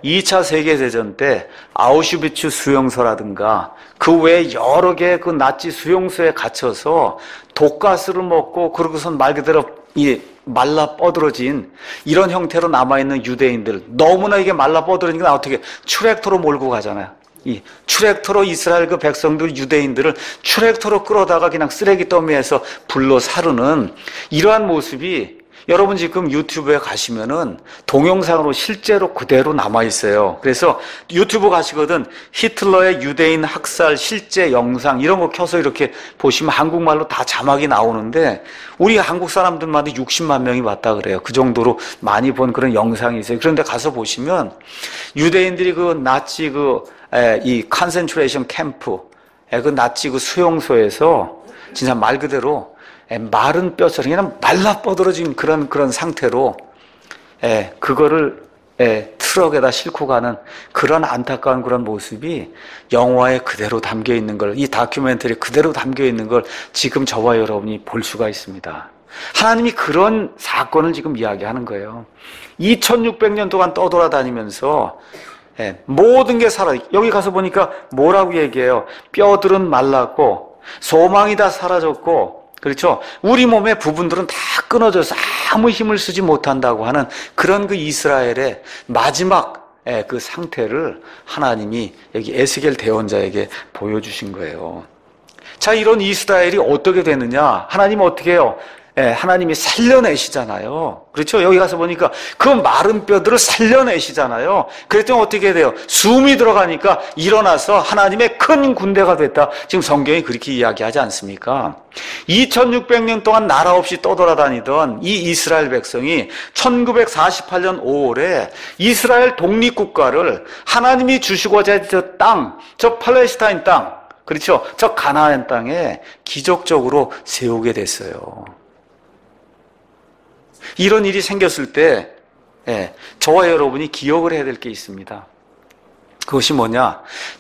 Speaker 1: 2차 세계대전 때 아우슈비츠 수용소라든가 그 외에 여러 개의 그 나치 수용소에 갇혀서 독가스를 먹고 그러고선 말 그대로 이 말라 뻗어진 이런 형태로 남아있는 유대인들, 너무나 이게 말라 뻗어지니까 어떻게 트랙터로 몰고 가잖아요. 이 트랙터로 이스라엘 그 백성들, 유대인들을 트랙터로 끌어다가 그냥 쓰레기 더미에서 불로 사르는 이러한 모습이 여러분 지금 유튜브에 가시면은 동영상으로 실제로 그대로 남아있어요. 그래서 유튜브 가시거든 히틀러의 유대인 학살 실제 영상 이런 거 켜서 이렇게 보시면 한국말로 다 자막이 나오는데 우리 한국 사람들만 60만 명이 봤다 그래요. 그 정도로 많이 본 그런 영상이 있어요. 그런데 가서 보시면 유대인들이 그 나치 이 컨센트레이션 캠프, 그 나치 그 수용소에서 진짜 말 그대로 마른 뼈처럼 그냥 말라 뻗어진 그런 상태로 그거를 트럭에다 싣고 가는 그런 안타까운 그런 모습이 영화에 그대로 담겨 있는 걸, 이 다큐멘터리에 그대로 담겨 있는 걸 지금 저와 여러분이 볼 수가 있습니다. 하나님이 그런 사건을 지금 이야기하는 거예요. 2600년 동안 떠돌아다니면서 모든 게 살아. 여기 가서 보니까 뭐라고 얘기해요? 뼈들은 말랐고 소망이 다 사라졌고, 그렇죠? 우리 몸의 부분들은 다 끊어져서 아무 힘을 쓰지 못한다고 하는 그런 그 이스라엘의 마지막 그 상태를 하나님이 여기 에스겔 대언자에게 보여주신 거예요. 자, 이런 이스라엘이 어떻게 되느냐? 하나님은 어떻게 해요? 하나님이 살려내시잖아요. 그렇죠? 여기 가서 보니까 그 마른 뼈들을 살려내시잖아요. 그랬더니 어떻게 돼요? 숨이 들어가니까 일어나서 하나님의 큰 군대가 됐다. 지금 성경이 그렇게 이야기하지 않습니까? 2600년 동안 나라 없이 떠돌아다니던 이 이스라엘 백성이 1948년 5월에 이스라엘 독립국가를 하나님이 주시고자 했던 땅, 저 팔레스타인 땅, 그렇죠? 저 가나안 땅에 기적적으로 세우게 됐어요. 이런 일이 생겼을 때 저와 여러분이 기억을 해야 될 게 있습니다. 그것이 뭐냐?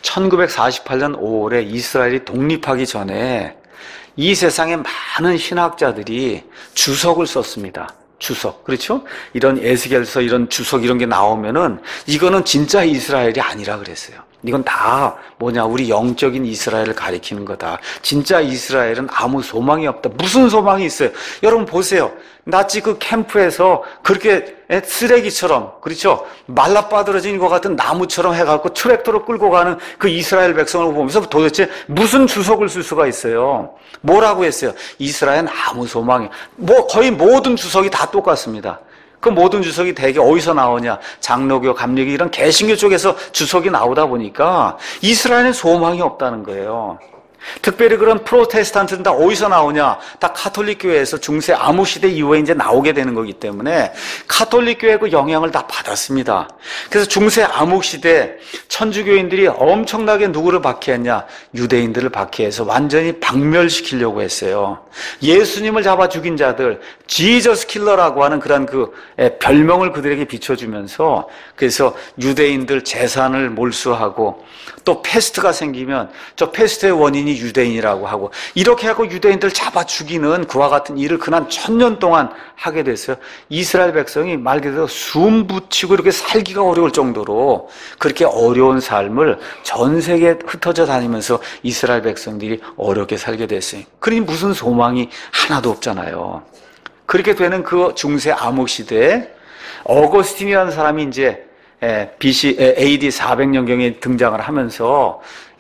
Speaker 1: 1948년 5월에 이스라엘이 독립하기 전에 이 세상에 많은 신학자들이 주석을 썼습니다. 주석, 그렇죠? 이런 에스겔서 이런 주석 이런 게 나오면은 이거는 진짜 이스라엘이 아니라 그랬어요. 이건 다 뭐냐? 우리 영적인 이스라엘을 가리키는 거다. 진짜 이스라엘은 아무 소망이 없다. 무슨 소망이 있어요? 여러분 보세요. 나치 그 캠프에서 그렇게 쓰레기처럼, 그렇죠? 말라빠들어진 것 같은 나무처럼 해갖고 트랙터로 끌고 가는 그 이스라엘 백성을 보면서 도대체 무슨 주석을 쓸 수가 있어요? 뭐라고 했어요? 이스라엘은 아무 소망이, 거의 모든 주석이 다 똑같습니다. 그 모든 주석이 대개 어디서 나오냐? 장로교, 감리교 이런 개신교 쪽에서 주석이 나오다 보니까 이스라엘은 소망이 없다는 거예요. 특별히 그런 프로테스탄트는 다 어디서 나오냐? 다 카톨릭 교회에서 중세 암흑 시대 이후에 이제 나오게 되는 거기 때문에 카톨릭 교회 그 영향을 다 받았습니다. 그래서 중세 암흑 시대 천주교인들이 엄청나게 누구를 박해했냐? 유대인들을 박해해서 완전히 박멸시키려고 했어요. 예수님을 잡아 죽인 자들, 지저스 킬러라고 하는 그런 그 별명을 그들에게 비춰주면서 그래서 유대인들 재산을 몰수하고 또 패스트가 생기면 저 패스트의 원인이 유대인이라고 하고 이렇게 하고 유대인들 잡아 죽이는 그와 같은 일을 그난 1000년 동안 하게 됐어요. 이스라엘 백성이 말 그대로 숨 붙이고 이렇게 살기가 어려울 정도로 그렇게 어려운 삶을 전 세계에 흩어져 다니면서 이스라엘 백성들이 어렵게 살게 됐어요. 그러니 무슨 소망이 하나도 없잖아요. 그렇게 되는 그 중세 암흑 시대에 어거스틴이라는 사람이 이제 BC AD 400년경에 등장을 하면서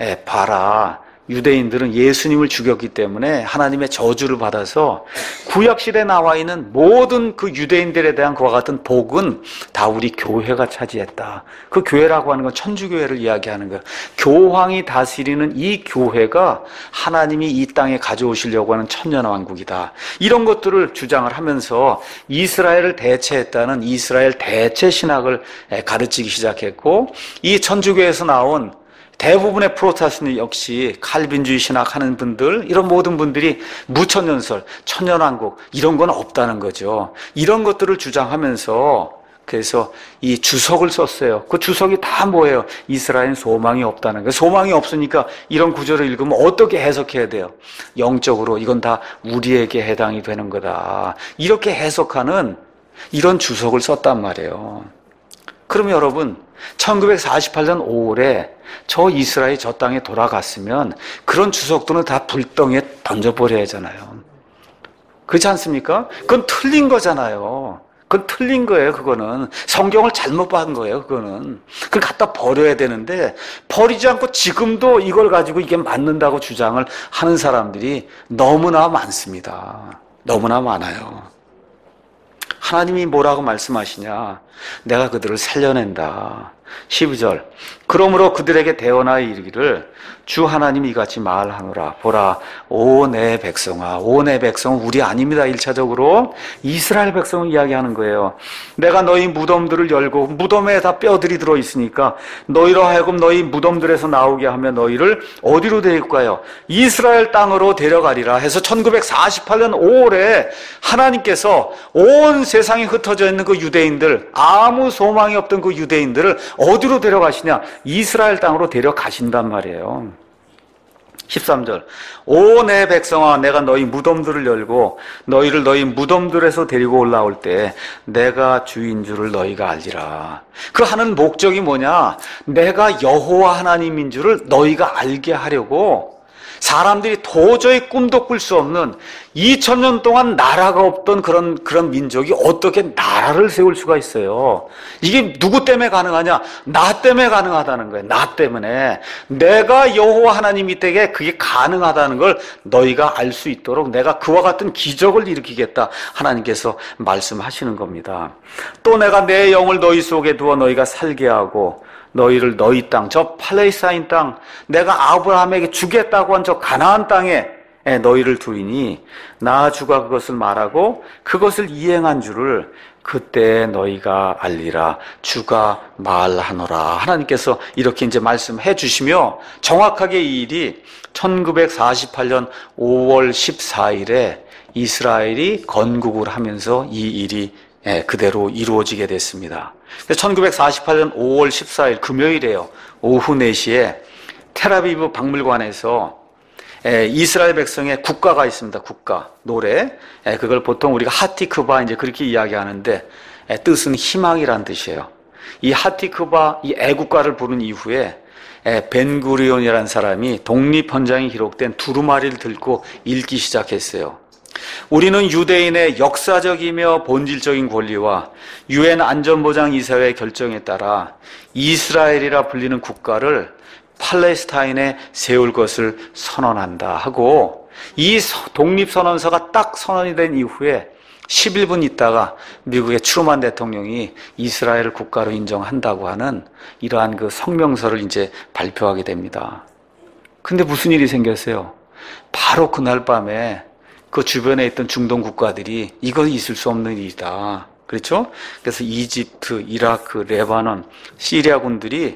Speaker 1: 봐라, 유대인들은 예수님을 죽였기 때문에 하나님의 저주를 받아서 구약시대에 나와 있는 모든 그 유대인들에 대한 그와 같은 복은 다 우리 교회가 차지했다. 그 교회라고 하는 건 천주교회를 이야기하는 거예요. 교황이 다스리는 이 교회가 하나님이 이 땅에 가져오시려고 하는 천년왕국이다. 이런 것들을 주장을 하면서 이스라엘을 대체했다는 이스라엘 대체 신학을 가르치기 시작했고, 이 천주교에서 나온 대부분의 프로테스탄트 역시 칼빈주의 신학하는 분들, 이런 모든 분들이 무천년설, 천년왕국 이런 건 없다는 거죠. 이런 것들을 주장하면서 그래서 이 주석을 썼어요. 그 주석이 다 뭐예요? 이스라엘은 소망이 없다는 거예요. 소망이 없으니까 이런 구절을 읽으면 어떻게 해석해야 돼요? 영적으로 이건 다 우리에게 해당이 되는 거다. 이렇게 해석하는 이런 주석을 썼단 말이에요. 그러면 여러분, 1948년 5월에 저 이스라엘이 저 땅에 돌아갔으면 그런 주석들은 다 불덩이에 던져버려야 하잖아요. 그렇지 않습니까? 그건 틀린 거잖아요. 그건 틀린 거예요, 그거는. 성경을 잘못 받은 거예요, 그거는. 그걸 갖다 버려야 되는데, 버리지 않고 지금도 이걸 가지고 이게 맞는다고 주장을 하는 사람들이 너무나 많습니다. 너무나 많아요. 하나님이 뭐라고 말씀하시냐? 내가 그들을 살려낸다. 12절. 그러므로 그들에게 대언하여 이르기를 주 하나님이 이같이 말하노라. 보라, 오 내 백성아. 오 내 백성은 우리 아닙니다. 1차적으로 이스라엘 백성을 이야기하는 거예요. 내가 너희 무덤들을 열고 무덤에 다 뼈들이 들어있으니까 너희로 하여금 너희 무덤들에서 나오게 하며 너희를 어디로 데리고 가요? 이스라엘 땅으로 데려가리라 해서 1948년 5월에 하나님께서 온 세상에 흩어져 있는 그 유대인들, 아무 소망이 없던 그 유대인들을 어디로 데려가시냐? 이스라엘 땅으로 데려가신단 말이에요. 13절. 오 내 백성아, 내가 너희 무덤들을 열고 너희를 너희 무덤들에서 데리고 올라올 때 내가 주인 줄을 너희가 알리라. 그 하는 목적이 뭐냐? 내가 여호와 하나님인 줄을 너희가 알게 하려고 사람들이 도저히 꿈도 꿀 수 없는 2000년 동안 나라가 없던 그런 민족이 어떻게 나라를 세울 수가 있어요? 이게 누구 때문에 가능하냐? 나 때문에 가능하다는 거예요. 나 때문에. 내가 여호와 하나님이 때에 그게 가능하다는 걸 너희가 알 수 있도록 내가 그와 같은 기적을 일으키겠다. 하나님께서 말씀하시는 겁니다. 또 내가 내 영을 너희 속에 두어 너희가 살게 하고 너희를 너희 땅, 저 팔레스타인 땅, 내가 아브라함에게 주겠다고 한 저 가나안 땅에 너희를 두리니 나 주가 그것을 말하고 그것을 이행한 줄을 그때 너희가 알리라. 주가 말하노라. 하나님께서 이렇게 이제 말씀해 주시며 정확하게 이 일이 1948년 5월 14일에 이스라엘이 건국을 하면서 이 일이 그대로 이루어지게 됐습니다. 1948년 5월 14일 금요일에요. 오후 4시에 텔아비브 박물관에서 이스라엘 백성의 국가가 있습니다. 국가 노래. 그걸 보통 우리가 하티크바 이제 그렇게 이야기하는데 뜻은 희망이란 뜻이에요. 이 하티크바 이 애국가를 부른 이후에 벤구리온이라는 사람이 독립헌장이 기록된 두루마리를 들고 읽기 시작했어요. 우리는 유대인의 역사적이며 본질적인 권리와 유엔 안전보장이사회의 결정에 따라 이스라엘이라 불리는 국가를 팔레스타인에 세울 것을 선언한다 하고 이 독립선언서가 딱 선언이 된 이후에 11분 있다가 미국의 트루만 대통령이 이스라엘을 국가로 인정한다고 하는 이러한 그 성명서를 이제 발표하게 됩니다. 근데 무슨 일이 생겼어요? 바로 그날 밤에 그 주변에 있던 중동 국가들이 이건 있을 수 없는 일이다. 그렇죠? 그래서 이집트, 이라크, 레바논, 시리아 군들이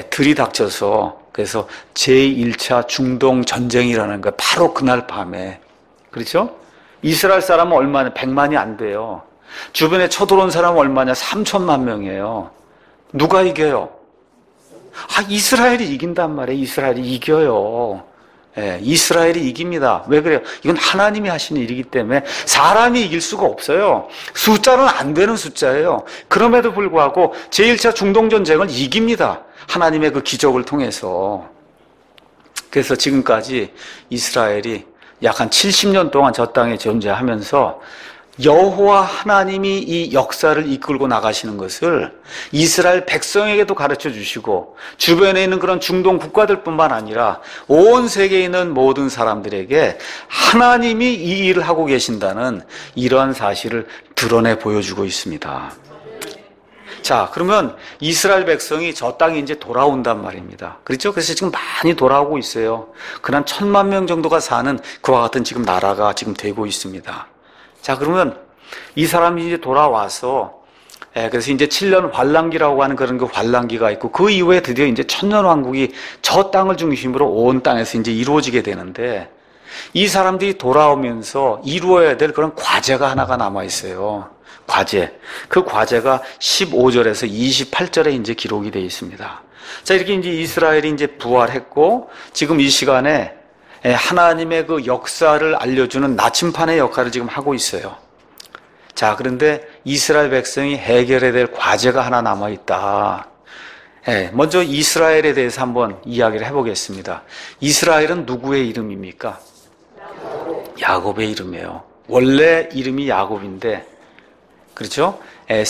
Speaker 1: 들이닥쳐서 그래서 제1차 중동 전쟁이라는 거예요. 바로 그날 밤에. 그렇죠? 이스라엘 사람은 얼마냐? 100만이 안 돼요. 주변에 쳐들어온 사람은 얼마냐? 3천만 명이에요. 누가 이겨요? 이스라엘이 이긴단 말이에요. 이스라엘이 이겨요. 이스라엘이 이깁니다. 왜 그래요? 이건 하나님이 하시는 일이기 때문에 사람이 이길 수가 없어요. 숫자는 안 되는 숫자예요. 그럼에도 불구하고 제1차 중동전쟁을 이깁니다. 하나님의 그 기적을 통해서. 그래서 지금까지 이스라엘이 약 한 70년 동안 저 땅에 존재하면서 여호와 하나님이 이 역사를 이끌고 나가시는 것을 이스라엘 백성에게도 가르쳐 주시고 주변에 있는 그런 중동 국가들뿐만 아니라 온 세계에 있는 모든 사람들에게 하나님이 이 일을 하고 계신다는 이러한 사실을 드러내 보여주고 있습니다. 자, 그러면 이스라엘 백성이 저 땅에 이제 돌아온단 말입니다. 그렇죠? 그래서 지금 많이 돌아오고 있어요. 그한 1000만 명 정도가 사는 그와 같은 지금 나라가 지금 되고 있습니다. 자, 그러면 이 사람이 이제 돌아와서 그래서 이제 7년 환란기라고 하는 그런 그 환란기가 있고 그 이후에 드디어 이제 천년왕국이 저 땅을 중심으로 온 땅에서 이제 이루어지게 되는데 이 사람들이 돌아오면서 이루어야 될 그런 과제가 하나가 남아 있어요. 과제. 그 과제가 15절에서 28절에 이제 기록이 되어 있습니다. 자, 이렇게 이제 이스라엘이 이제 부활했고 지금 이 시간에 하나님의 그 역사를 알려주는 나침판의 역할을 지금 하고 있어요. 자, 그런데 이스라엘 백성이 해결해야 될 과제가 하나 남아있다. 먼저 이스라엘에 대해서 한번 이야기를 해보겠습니다. 이스라엘은 누구의 이름입니까? 야곱의 이름이에요. 원래 이름이 야곱인데, 그렇죠?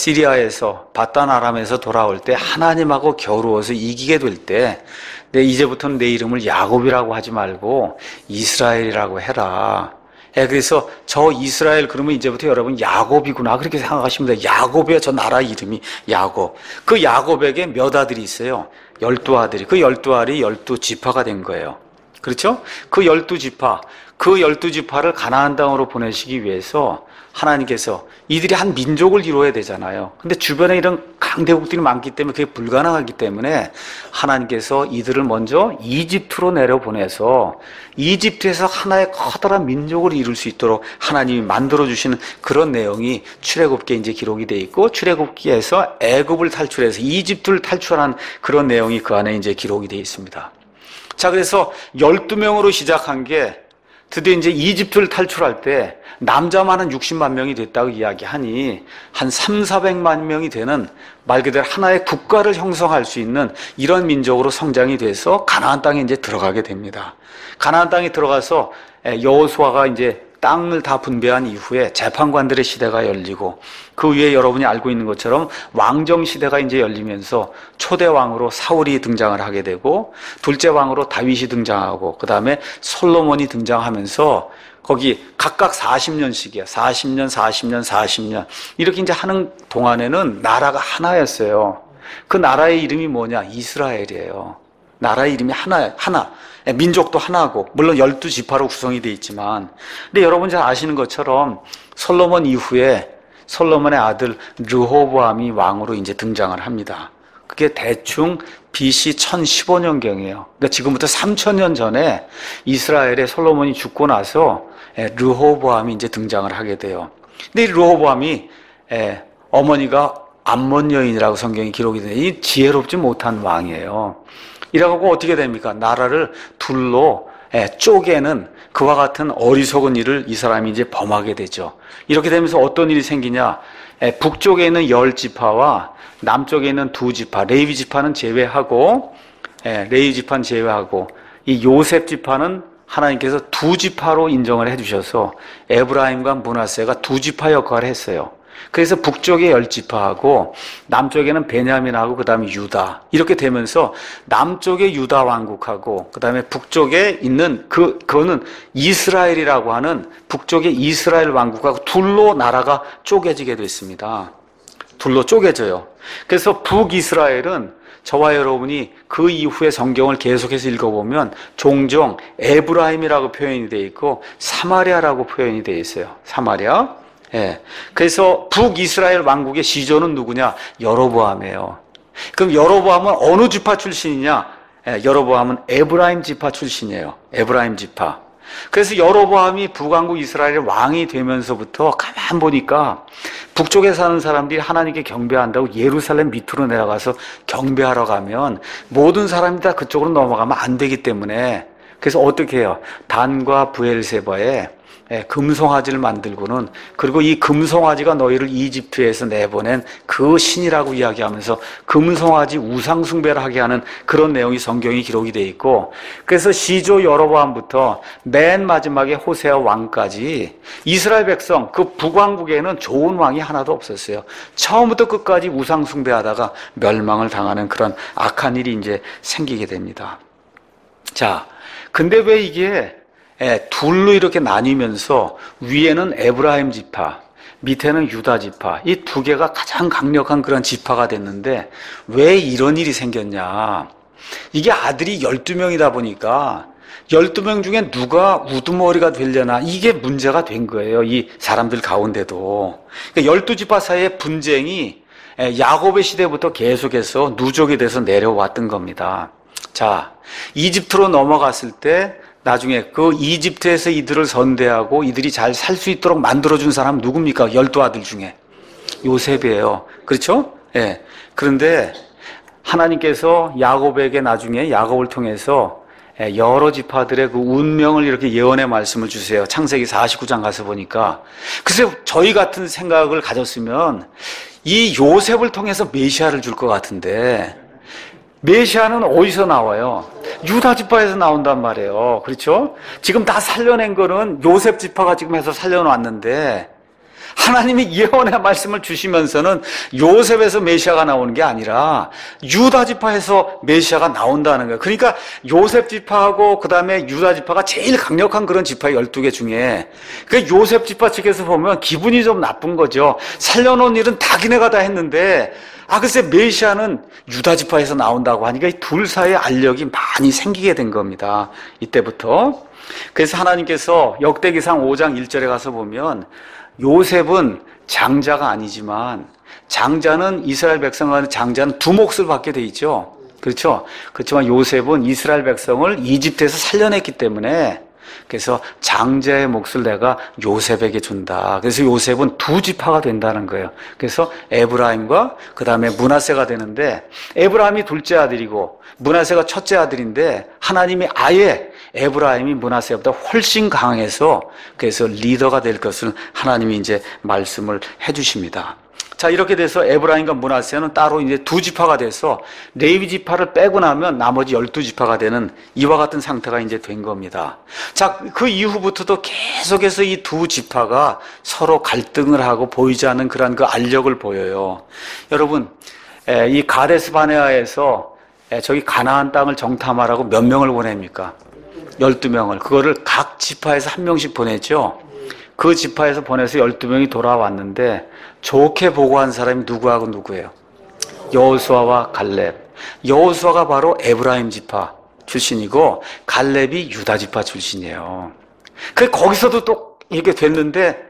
Speaker 1: 시리아에서 바단 아람에서 돌아올 때 하나님하고 겨루어서 이기게 될 때 이제부터는 내 이름을 야곱이라고 하지 말고 이스라엘이라고 해라. 그래서 저 이스라엘 그러면 이제부터 여러분 야곱이구나 그렇게 생각하시면 돼요. 야곱이에요. 저 나라 이름이 야곱. 그 야곱에게 몇 아들이 있어요? 12아들이. 그 12알이 12지파가 된 거예요. 그렇죠? 그 12지파, 그 12지파를 가나안 땅으로 보내시기 위해서 하나님께서 이들이 한 민족을 이루어야 되잖아요. 근데 주변에 이런 강대국들이 많기 때문에 그게 불가능하기 때문에 하나님께서 이들을 먼저 이집트로 내려보내서 이집트에서 하나의 커다란 민족을 이룰 수 있도록 하나님이 만들어주시는 그런 내용이 출애굽기에 이제 기록이 되어 있고, 출애굽기에서 애굽을 탈출해서 이집트를 탈출한 그런 내용이 그 안에 이제 기록이 되어 있습니다. 자, 그래서 12명으로 시작한 게 드디어 이제 이집트를 탈출할 때 남자만 한 60만 명이 됐다고 이야기하니 한 3,400만 명이 되는 말 그대로 하나의 국가를 형성할 수 있는 이런 민족으로 성장이 돼서 가나안 땅에 이제 들어가게 됩니다. 가나안 땅에 들어가서 여호수아가 이제 땅을 다 분배한 이후에 재판관들의 시대가 열리고, 그 위에 여러분이 알고 있는 것처럼 왕정 시대가 이제 열리면서 초대 왕으로 사울이 등장을 하게 되고, 둘째 왕으로 다윗이 등장하고, 그 다음에 솔로몬이 등장하면서 거기 각각 40년씩이야. 40년, 40년, 40년. 이렇게 이제 하는 동안에는 나라가 하나였어요. 그 나라의 이름이 뭐냐? 이스라엘이에요. 나라의 이름이 하나. 민족도 하나고, 물론 12지파로 구성이 되어 있지만, 근데 여러분 잘 아시는 것처럼 솔로몬 이후에 솔로몬의 아들 르호보암이 왕으로 이제 등장을 합니다. 그게 대충 BC 1015년경이에요. 그러니까 지금부터 3000년 전에 이스라엘에 솔로몬이 죽고 나서 르호보암이 이제 등장을 하게 돼요. 근데 이 르호보암이 어머니가 암몬 여인이라고 성경이 기록이 돼요. 이 지혜롭지 못한 왕이에요. 이라고 어떻게 됩니까? 나라를 둘로 쪼개는 그와 같은 어리석은 일을 이 사람이 이제 범하게 되죠. 이렇게 되면서 어떤 일이 생기냐? 북쪽에 있는 10지파와 남쪽에 있는 2지파, 레위 지파는 제외하고, 레위 지파는 제외하고, 이 요셉 지파는 하나님께서 2지파로 인정을 해주셔서 에브라임과 므낫세가 2지파 역할을 했어요. 그래서 북쪽에 10지파하고 남쪽에는 베냐민하고 그 다음에 유다, 이렇게 되면서 남쪽에 유다 왕국하고 그 다음에 북쪽에 있는 그거는 이스라엘이라고 하는 북쪽의 이스라엘 왕국하고 둘로 나라가 쪼개지게 됐습니다. 둘로 쪼개져요. 그래서 북이스라엘은 저와 여러분이 그 이후에 성경을 계속해서 읽어보면 종종 에브라임이라고 표현이 되어 있고 사마리아라고 표현이 되어 있어요. 사마리아. 그래서 북이스라엘 왕국의 시조는 누구냐? 여로보암이에요. 그럼 여로보암은 어느 지파 출신이냐? 여로보암은 에브라임 지파 출신이에요. 에브라임 지파. 그래서 여로보암이 북왕국 이스라엘의 왕이 되면서부터 가만 보니까 북쪽에 사는 사람들이 하나님께 경배한다고 예루살렘 밑으로 내려가서 경배하러 가면 모든 사람이 다 그쪽으로 넘어가면 안 되기 때문에, 그래서 어떻게 해요? 단과 브엘세바에 금송아지를 만들고는, 그리고 이 금송아지가 너희를 이집트에서 내보낸 그 신이라고 이야기하면서 금송아지 우상숭배를 하게 하는 그런 내용이 성경이 기록이 되어 있고, 그래서 시조 여로보암부터 맨 마지막에 호세아 왕까지 이스라엘 백성, 그 북왕국에는 좋은 왕이 하나도 없었어요. 처음부터 끝까지 우상숭배하다가 멸망을 당하는 그런 악한 일이 이제 생기게 됩니다. 자, 근데 왜 이게 둘로 이렇게 나뉘면서 위에는 에브라임 지파, 밑에는 유다 지파, 이 두 개가 가장 강력한 그런 지파가 됐는데 왜 이런 일이 생겼냐? 이게 아들이 12명이다 보니까 12명 중에 누가 우두머리가 되려나, 이게 문제가 된 거예요. 이 사람들 가운데도. 그러니까 12지파 사이의 분쟁이 야곱의 시대부터 계속해서 누적이 돼서 내려왔던 겁니다. 자, 이집트로 넘어갔을 때 나중에 그 이집트에서 이들을 선대하고 이들이 잘 살 수 있도록 만들어준 사람 누굽니까? 12아들 중에 요셉이에요. 그렇죠? 그런데 하나님께서 야곱에게 나중에 야곱을 통해서 여러 지파들의 그 운명을 이렇게 예언의 말씀을 주세요. 창세기 49장 가서 보니까. 글쎄요, 저희 같은 생각을 가졌으면 이 요셉을 통해서 메시아를 줄 것 같은데, 메시아는 어디서 나와요? 유다 지파에서 나온단 말이에요. 그렇죠? 지금 다 살려낸 거는 요셉 지파가 지금 해서 살려놨는데, 하나님이 예언의 말씀을 주시면서는 요셉에서 메시아가 나오는 게 아니라 유다 지파에서 메시아가 나온다는 거예요. 그러니까 요셉 지파하고 그 다음에 유다 지파가 제일 강력한 그런 지파 12개 중에, 그 요셉 지파 측에서 보면 기분이 좀 나쁜 거죠. 살려놓은 일은 다 기네가 다 했는데, 글쎄 메시아는 유다 지파에서 나온다고 하니까 이 둘 사이의 알력이 많이 생기게 된 겁니다. 이때부터. 그래서 하나님께서 역대기상 5장 1절에 가서 보면, 요셉은 장자가 아니지만, 장자는 이스라엘 백성과는 장자는 두 몫을 받게 돼 있죠. 그렇죠? 그렇지만 요셉은 이스라엘 백성을 이집트에서 살려냈기 때문에, 그래서 장자의 몫을 내가 요셉에게 준다. 그래서 요셉은 두 지파가 된다는 거예요. 그래서 에브라임과 그 다음에 므낫세가 되는데, 에브라임이 둘째 아들이고 므낫세가 첫째 아들인데, 하나님이 아예 에브라임이 므낫세보다 훨씬 강해서 그래서 리더가 될 것을 하나님이 이제 말씀을 해주십니다. 자, 이렇게 돼서 에브라임과 므낫세는 따로 이제 두 지파가 돼서 레위 지파를 빼고 나면 나머지 12지파가 되는 이와 같은 상태가 이제 된 겁니다. 자, 그 이후부터도 계속해서 이 두 지파가 서로 갈등을 하고 보이지 않는 그런 그 알력을 보여요. 여러분, 이 가데스 바네아에서 저기 가나안 땅을 정탐하라고 몇 명을 보냅니까? 12명을. 그거를 각 지파에서 한 명씩 보냈죠. 그 지파에서 보내서 12명이 돌아왔는데 좋게 보고한 사람이 누구하고 누구예요? 여호수아와 갈렙. 여호수아가 바로 에브라임 지파 출신이고 갈렙이 유다 지파 출신이에요. 거기서도 또 이렇게 됐는데,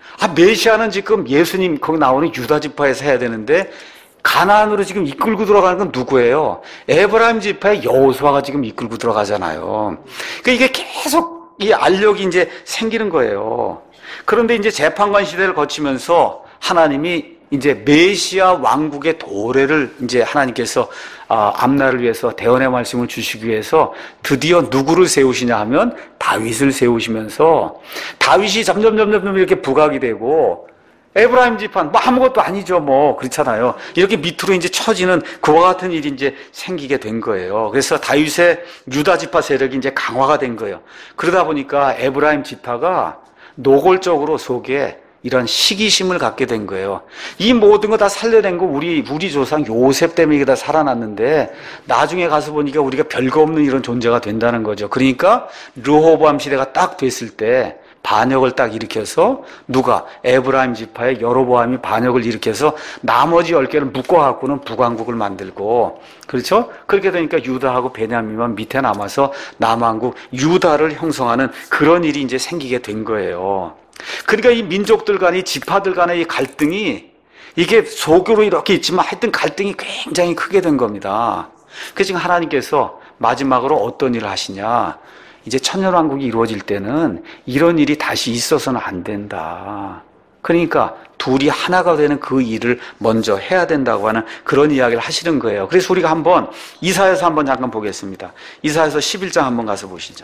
Speaker 1: 메시아는 지금 예수님 거기 나오는 유다 지파에서 해야 되는데 가나안으로 지금 이끌고 들어가는 건 누구예요? 에브라임 지파의 여호수아가 지금 이끌고 들어가잖아요. 이게 계속 이 알력이 이제 생기는 거예요. 그런데 이제 재판관 시대를 거치면서 하나님이 이제 메시아 왕국의 도래를 이제 하나님께서 앞날을 위해서 대언의 말씀을 주시기 위해서 드디어 누구를 세우시냐 하면 다윗을 세우시면서 다윗이 점점 이렇게 부각이 되고, 에브라임 지파는 아무것도 아니죠, 그렇잖아요. 이렇게 밑으로 이제 처지는 그와 같은 일이 이제 생기게 된 거예요. 그래서 다윗의 유다 지파 세력이 이제 강화가 된 거예요. 그러다 보니까 에브라임 지파가 노골적으로 속에 이런 시기심을 갖게 된 거예요. 이 모든 거 다 살려낸 거 우리 조상 요셉 때문에 이게 다 살아났는데, 나중에 가서 보니까 우리가 별거 없는 이런 존재가 된다는 거죠. 그러니까 르호보암 시대가 딱 됐을 때 반역을 딱 일으켜서 누가? 에브라임 지파의 여로보암이 반역을 일으켜서 나머지 10개를 묶어갖고는 북왕국을 만들고, 그렇죠? 그렇게 되니까 유다하고 베냐민만 밑에 남아서 남왕국 유다를 형성하는 그런 일이 이제 생기게 된 거예요. 그러니까 이 민족들 간의, 지파들 간의 이 갈등이 이게 속으로 이렇게 있지만 하여튼 갈등이 굉장히 크게 된 겁니다. 그래서 지금 하나님께서 마지막으로 어떤 일을 하시냐? 이제 천년왕국이 이루어질 때는 이런 일이 다시 있어서는 안 된다. 그러니까 둘이 하나가 되는 그 일을 먼저 해야 된다고 하는 그런 이야기를 하시는 거예요. 그래서 우리가 한번 이사야서 한번 잠깐 보겠습니다. 이사야서 11장 한번 가서 보시죠.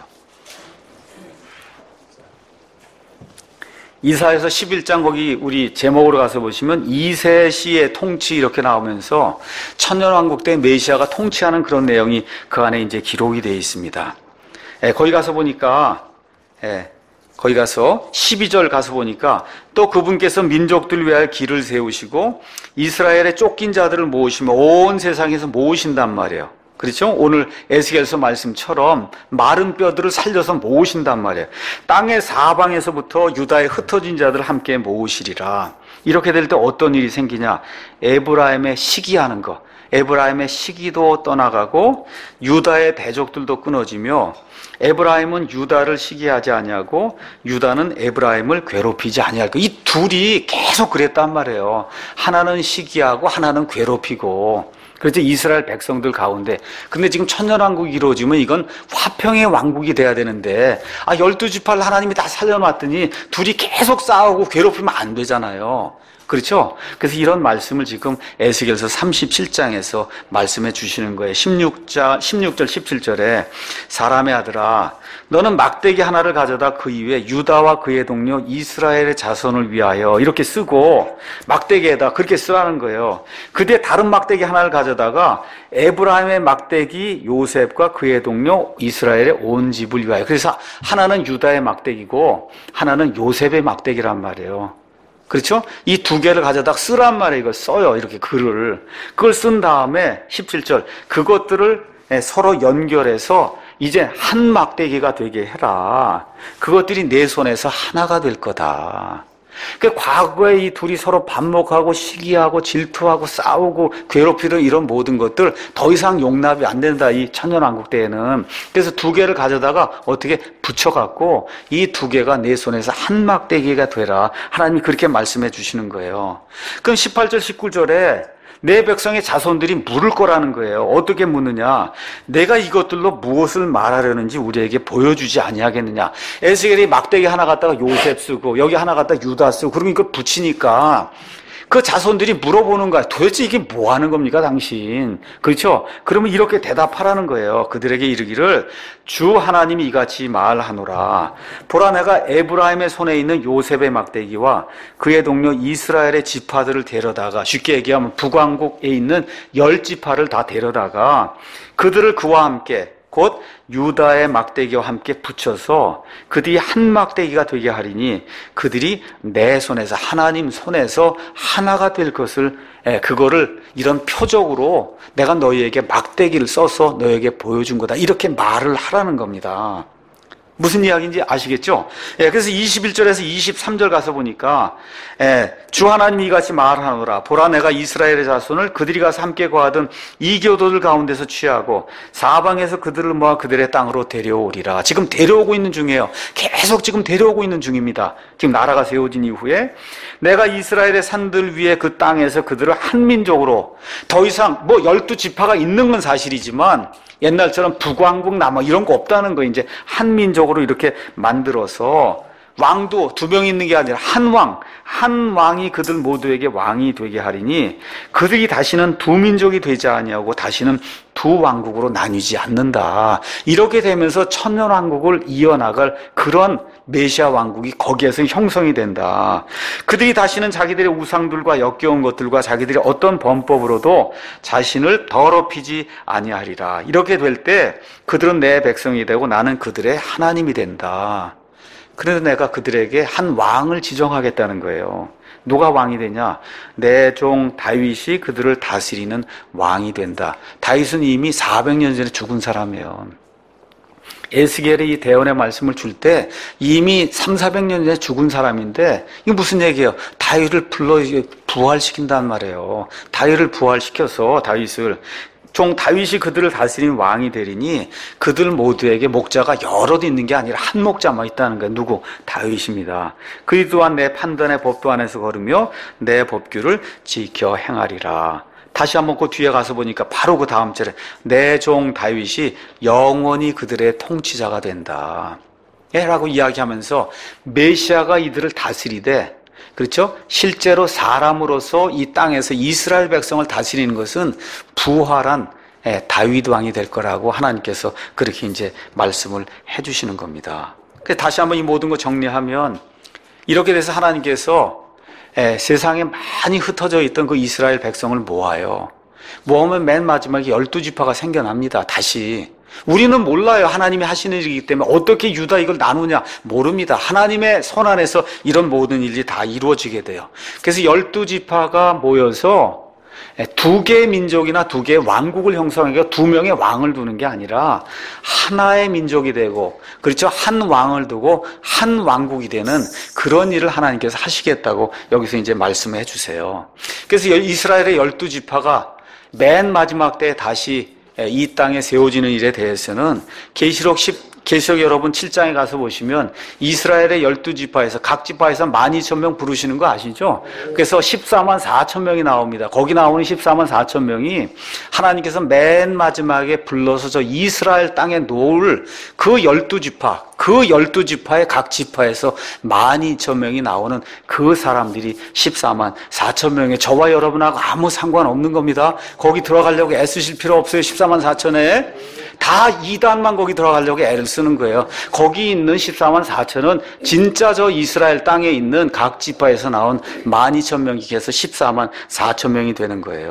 Speaker 1: 이사야서 11장 거기 우리 제목으로 가서 보시면 이새시의 통치 이렇게 나오면서 천년왕국 때 메시아가 통치하는 그런 내용이 그 안에 이제 기록이 되어 있습니다. 거기 가서 보니까, 거기 가서 12절 가서 보니까 또 그분께서 민족들 위하여 길을 세우시고 이스라엘의 쫓긴 자들을 모으시며 온 세상에서 모으신단 말이에요. 그렇죠? 오늘 에스겔서 말씀처럼 마른 뼈들을 살려서 모으신단 말이에요. 땅의 사방에서부터 유다의 흩어진 자들을 함께 모으시리라. 이렇게 될 때 어떤 일이 생기냐? 에브라임의 시기하는 거. 에브라임의 시기도 떠나가고 유다의 대적들도 끊어지며, 에브라임은 유다를 시기하지 아니하고 유다는 에브라임을 괴롭히지 아니할 거. 이 둘이 계속 그랬단 말이에요. 하나는 시기하고 하나는 괴롭히고. 그렇죠? 이스라엘 백성들 가운데. 근데 지금 천년왕국이 이루어지면 이건 화평의 왕국이 돼야 되는데, 12지파를 하나님이 다 살려놨더니 둘이 계속 싸우고 괴롭히면 안 되잖아요. 그렇죠? 그래서 이런 말씀을 지금 에스겔서 37장에서 말씀해 주시는 거예요. 16절, 17절에 사람의 아들아, 너는 막대기 하나를 가져다 그 이후에 유다와 그의 동료 이스라엘의 자손을 위하여 이렇게 쓰고 막대기에다 그렇게 쓰라는 거예요. 그 뒤에 다른 막대기 하나를 가져다 가져다가 에브라임의 막대기 요셉과 그의 동료 이스라엘의 온 집을 위하여. 그래서 하나는 유다의 막대기고 하나는 요셉의 막대기란 말이에요. 그렇죠? 이 두 개를 가져다가 쓰란 말이에요. 이걸 써요. 이렇게 글을. 그걸 쓴 다음에 17절 그것들을 서로 연결해서 이제 한 막대기가 되게 해라. 그것들이 내 손에서 하나가 될 거다. 그러니까 과거에 이 둘이 서로 반목하고 시기하고 질투하고 싸우고 괴롭히는 이런 모든 것들 더 이상 용납이 안 된다. 이 천년왕국 때에는. 그래서 두 개를 가져다가 어떻게 붙여갖고 이 두 개가 내 손에서 한 막대기가 되라. 하나님이 그렇게 말씀해 주시는 거예요. 그럼 18절 19절에 내 백성의 자손들이 물을 거라는 거예요. 어떻게 묻느냐? 내가 이것들로 무엇을 말하려는지 우리에게 보여주지 아니하겠느냐? 에스겔이 막대기 하나 갖다가 요셉 쓰고 여기 하나 갖다가 유다 쓰고 그러면 이걸 붙이니까 그 자손들이 물어보는 거야. 도대체 이게 뭐 하는 겁니까, 당신? 그렇죠? 그러면 이렇게 대답하라는 거예요. 그들에게 이르기를 주 하나님이 이같이 말하노라. 보라, 내가 에브라임의 손에 있는 요셉의 막대기와 그의 동료 이스라엘의 지파들을 데려다가, 쉽게 얘기하면 북왕국에 있는 10지파를 다 데려다가 그들을 그와 함께 곧 유다의 막대기와 함께 붙여서 그들이 한 막대기가 되게 하리니 그들이 내 손에서 하나님 손에서 하나가 될 것을 그거를 이런 표적으로 내가 너희에게 막대기를 써서 너희에게 보여준 거다. 이렇게 말을 하라는 겁니다. 무슨 이야기인지 아시겠죠? 그래서 21절에서 23절 가서 보니까 주 하나님이 이같이 말하노라. 보라, 내가 이스라엘의 자손을 그들이 가서 함께 거하던 이교도들 가운데서 취하고 사방에서 그들을 모아 그들의 땅으로 데려오리라. 지금 데려오고 있는 중이에요. 계속 지금 데려오고 있는 중입니다. 지금 나라가 세워진 이후에 내가 이스라엘의 산들 위에 그 땅에서 그들을 한 민족으로, 더 이상 12지파가 있는 건 사실이지만 옛날처럼 북왕국 남아 이런 거 없다는 거. 이제 한 민족으로 이렇게 만들어서 왕도 2명 있는 게 아니라 한 왕이 그들 모두에게 왕이 되게 하리니 그들이 다시는 두 민족이 되지 아니하고 다시는 두 왕국으로 나뉘지 않는다. 이렇게 되면서 천년왕국을 이어나갈 그런 메시아 왕국이 거기에서 형성이 된다. 그들이 다시는 자기들의 우상들과 역겨운 것들과 자기들의 어떤 범법으로도 자신을 더럽히지 아니하리라. 이렇게 될 때 그들은 내 백성이 되고 나는 그들의 하나님이 된다. 그래서 내가 그들에게 한 왕을 지정하겠다는 거예요. 누가 왕이 되냐? 내 종 다윗이 그들을 다스리는 왕이 된다. 다윗은 이미 400년 전에 죽은 사람이에요. 에스겔이 이 대언의 말씀을 줄 때 이미 300~400년 전에 죽은 사람인데 이게 무슨 얘기예요? 다윗을 불러 부활시킨단 말이에요. 다윗을 부활시켜서 다윗을 종 다윗이 그들을 다스리는 왕이 되리니 그들 모두에게 목자가 여럿 있는 게 아니라 한 목자만 있다는 거예요. 누구? 다윗입니다. 그리 또한 내 판단의 법도 안에서 걸으며 내 법규를 지켜 행하리라. 다시 한번 그 뒤에 가서 보니까 바로 그 다음 절에 내 종 다윗이 영원히 그들의 통치자가 된다. 라고 이야기하면서 메시아가 이들을 다스리되, 그렇죠? 실제로 사람으로서 이 땅에서 이스라엘 백성을 다스리는 것은 부활한 다윗 왕이 될 거라고 하나님께서 그렇게 이제 말씀을 해주시는 겁니다. 다시 한번 이 모든 거 정리하면 이렇게 돼서 하나님께서 세상에 많이 흩어져 있던 그 이스라엘 백성을 모아요. 모으면 맨 마지막에 12지파가 생겨납니다. 다시. 우리는 몰라요. 하나님이 하시는 일이기 때문에 어떻게 유다 이걸 나누냐 모릅니다. 하나님의 손 안에서 이런 모든 일이 다 이루어지게 돼요. 그래서 12지파가 모여서 두 개의 민족이나 두 개의 왕국을 형성하고 2명의 왕을 두는 게 아니라 하나의 민족이 되고, 그렇죠? 한 왕을 두고 한 왕국이 되는 그런 일을 하나님께서 하시겠다고 여기서 이제 말씀해 주세요. 그래서 이스라엘의 12지파가 맨 마지막 때에 다시 이 땅에 세워지는 일에 대해서는 계시록 여러분 7장에 가서 보시면 이스라엘의 12지파에서 각 지파에서 12,000명 부르시는 거 아시죠? 그래서 144,000명이 나옵니다. 거기 나오는 144,000명이 하나님께서 맨 마지막에 불러서 저 이스라엘 땅에 놓을 그 12지파, 그 12지파의 각 지파에서 12,000명이 나오는 그 사람들이 144,000명에 저와 여러분하고 아무 상관없는 겁니다. 거기 들어가려고 애쓰실 필요 없어요. 144,000에 다 이단만 거기 들어가려고 애를 쓰는 거예요. 거기 있는 144,000은 진짜 저 이스라엘 땅에 있는 각 지파에서 나온 12,000명이 해서 144,000명이 되는 거예요.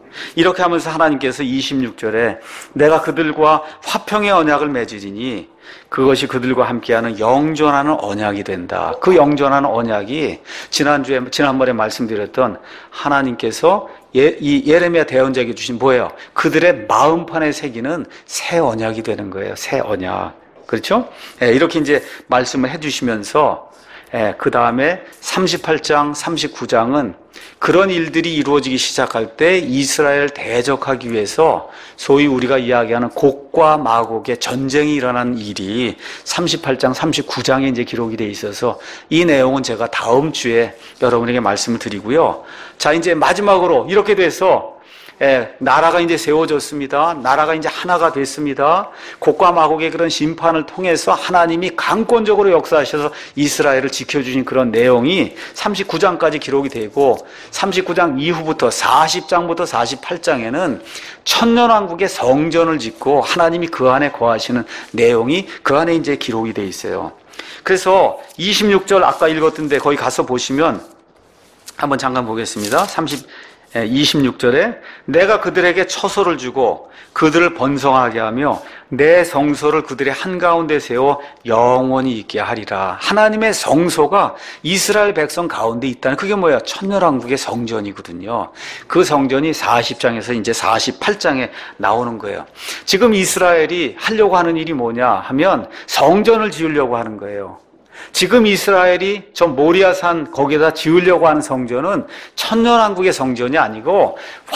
Speaker 1: 이렇게 하면서 하나님께서 26절에 내가 그들과 화평의 언약을 맺으리니 그것이 그들과 함께하는 영존하는 언약이 된다. 그 영존하는 언약이 지난번에 말씀드렸던 하나님께서 이 예레미야 대언자에게 주신 뭐예요? 그들의 마음판에 새기는 새 언약이 되는 거예요. 새 언약. 그렇죠? 이렇게 이제 말씀을 해주시면서 그 다음에 38장, 39장은 그런 일들이 이루어지기 시작할 때 이스라엘 대적하기 위해서 소위 우리가 이야기하는 곡과 마곡의 전쟁이 일어난 일이 38장, 39장에 이제 기록이 돼 있어서 이 내용은 제가 다음 주에 여러분에게 말씀을 드리고요. 자, 이제 마지막으로 이렇게 돼서 나라가 이제 세워졌습니다. 나라가 이제 하나가 됐습니다. 곡과 마곡의 그런 심판을 통해서 하나님이 강권적으로 역사하셔서 이스라엘을 지켜주신 그런 내용이 39장까지 기록이 되고 39장 이후부터 40장부터 48장에는 천년왕국의 성전을 짓고 하나님이 그 안에 거하시는 내용이 그 안에 이제 기록이 돼 있어요. 그래서 26절 아까 읽었던데 거기 가서 보시면 한번 잠깐 보겠습니다. 26절에 내가 그들에게 처소를 주고 그들을 번성하게 하며 내 성소를 그들의 한가운데 세워 영원히 있게 하리라. 하나님의 성소가 이스라엘 백성 가운데 있다는 그게 뭐야? 천년왕국의 성전이거든요. 그 성전이 40장에서 이제 48장에 나오는 거예요. 지금 이스라엘이 하려고 하는 일이 뭐냐 하면 성전을 지으려고 하는 거예요. 지금 이스라엘이 저 모리아산 거기에다 지으려고 하는 성전은 천년왕국의 성전이 아니고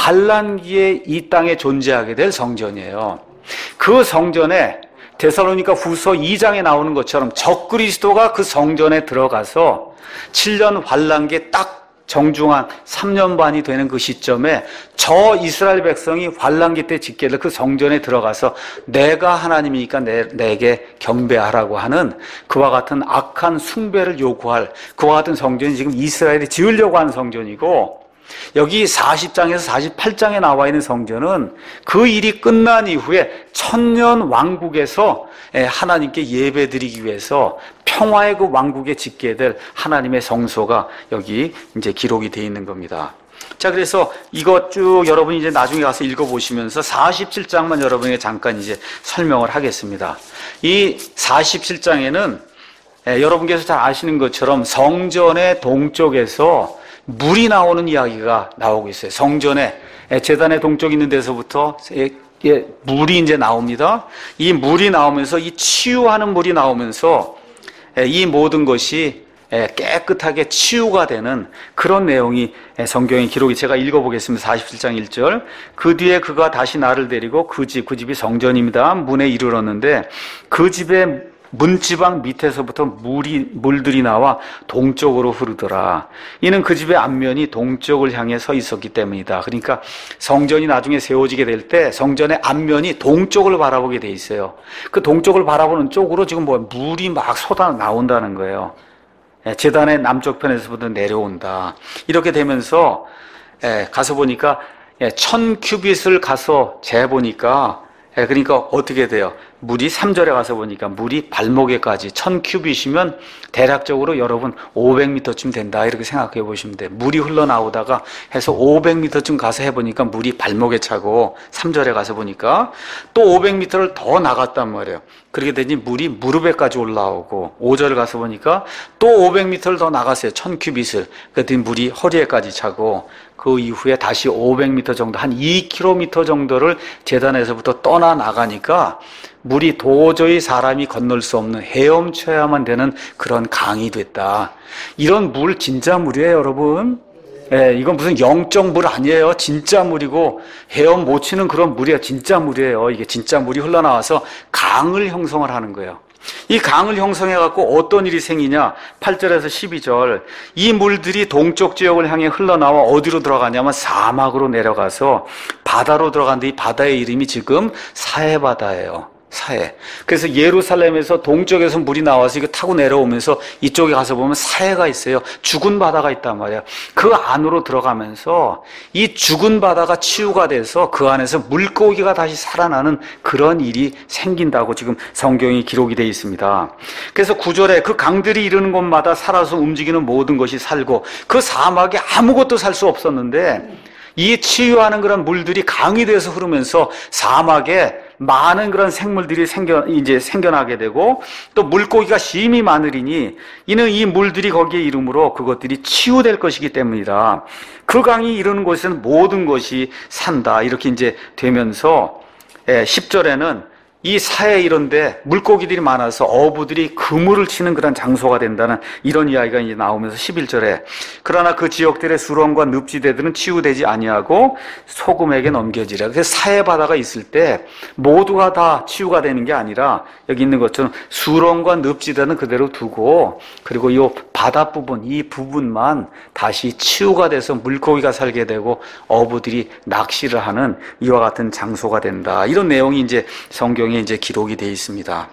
Speaker 1: 환란기에 이 땅에 존재하게 될 성전이에요. 그 성전에 데살로니가 후서 2장에 나오는 것처럼 적그리스도가 그 성전에 들어가서 7년 환란기에 딱 정중한 3년 반이 되는 그 시점에 저 이스라엘 백성이 환란기 때 짓게 될 그 성전에 들어가서 내가 하나님이니까 내게 경배하라고 하는 그와 같은 악한 숭배를 요구할 그와 같은 성전이 지금 이스라엘이 지으려고 하는 성전이고, 여기 40장에서 48장에 나와 있는 성전은 그 일이 끝난 이후에 천년 왕국에서 하나님께 예배드리기 위해서 평화의 그 왕국에 짓게 될 하나님의 성소가 여기 이제 기록이 되어 있는 겁니다. 자, 그래서 이것 쭉 여러분이 이제 나중에 가서 읽어보시면서 47장만 여러분에게 잠깐 이제 설명을 하겠습니다. 이 47장에는 여러분께서 잘 아시는 것처럼 성전의 동쪽에서 물이 나오는 이야기가 나오고 있어요. 성전에 제단의 동쪽 있는 데서부터 물이 이제 나옵니다. 이 물이 나오면서 이 치유하는 물이 나오면서 이 모든 것이 깨끗하게 치유가 되는 그런 내용이 성경의 기록이 제가 읽어보겠습니다. 47장 1절 그 뒤에 그가 다시 나를 데리고 그 집이 성전입니다. 문에 이르렀는데 그 집에 문지방 밑에서부터 물들이 나와 동쪽으로 흐르더라. 이는 그 집의 앞면이 동쪽을 향해 서 있었기 때문이다. 그러니까 성전이 나중에 세워지게 될 때 성전의 앞면이 동쪽을 바라보게 돼 있어요. 그 동쪽을 바라보는 쪽으로 지금 물이 막 쏟아 나온다는 거예요. 제단의 남쪽 편에서부터 내려온다. 이렇게 되면서 가서 보니까 1000규빗을 가서 재보니까 그러니까 어떻게 돼요? 물이 3절에 가서 보니까 물이 발목에까지 1000규빗이면 대략적으로 여러분 500m쯤 된다 이렇게 생각해 보시면 돼요. 물이 흘러나오다가 해서 500m쯤 가서 해보니까 물이 발목에 차고 3절에 가서 보니까 또 500m를 더 나갔단 말이에요. 그렇게 되니 물이 무릎에까지 올라오고 5절 가서 보니까 또 500m를 더 나갔어요. 1000규빗을. 그랬더니 물이 허리에까지 차고 그 이후에 다시 500m 정도 한 2km 정도를 제단에서부터 떠나 나가니까 물이 도저히 사람이 건널 수 없는 헤엄쳐야만 되는 그런 강이 됐다. 이런 물 진짜 물이에요, 여러분. 이건 무슨 영적 물 아니에요. 진짜 물이고 헤엄 못 치는 그런 물이에요. 진짜 물이에요. 이게 진짜 물이 흘러나와서 강을 형성을 하는 거예요. 이 강을 형성해갖고 어떤 일이 생기냐? 8절에서 12절 이 물들이 동쪽 지역을 향해 흘러나와 어디로 들어가냐면 사막으로 내려가서 바다로 들어가는데 이 바다의 이름이 지금 사해바다예요. 사해. 그래서 예루살렘에서 동쪽에서 물이 나와서 이거 타고 내려오면서 이쪽에 가서 보면 사해가 있어요. 죽은 바다가 있단 말이에요. 그 안으로 들어가면서 이 죽은 바다가 치유가 돼서 그 안에서 물고기가 다시 살아나는 그런 일이 생긴다고 지금 성경이 기록이 되어 있습니다. 그래서 9절에 그 강들이 이르는 곳마다 살아서 움직이는 모든 것이 살고 그 사막에 아무것도 살 수 없었는데 이 치유하는 그런 물들이 강이 돼서 흐르면서 사막에 많은 그런 생물들이 생겨나게 되고 또 물고기가 심히 많으리니 이는 이 물들이 거기에 이름으로 그것들이 치유될 것이기 때문이라. 그 강이 이르는 곳에는 모든 것이 산다. 이렇게 이제 되면서 10절에는 이 사해 이런데 물고기들이 많아서 어부들이 그물을 치는 그런 장소가 된다는 이런 이야기가 이제 나오면서 11절에 그러나 그 지역들의 수렁과 늪지대들은 치유되지 아니하고 소금에게 넘겨지라. 그래서 사해 바다가 있을 때 모두가 다 치유가 되는 게 아니라 여기 있는 것처럼 수렁과 늪지대는 그대로 두고 그리고 이 바다 부분, 이 부분만 다시 치유가 돼서 물고기가 살게 되고 어부들이 낚시를 하는 이와 같은 장소가 된다. 이런 내용이 이제 성경에 이제 기록이 되어 있습니다.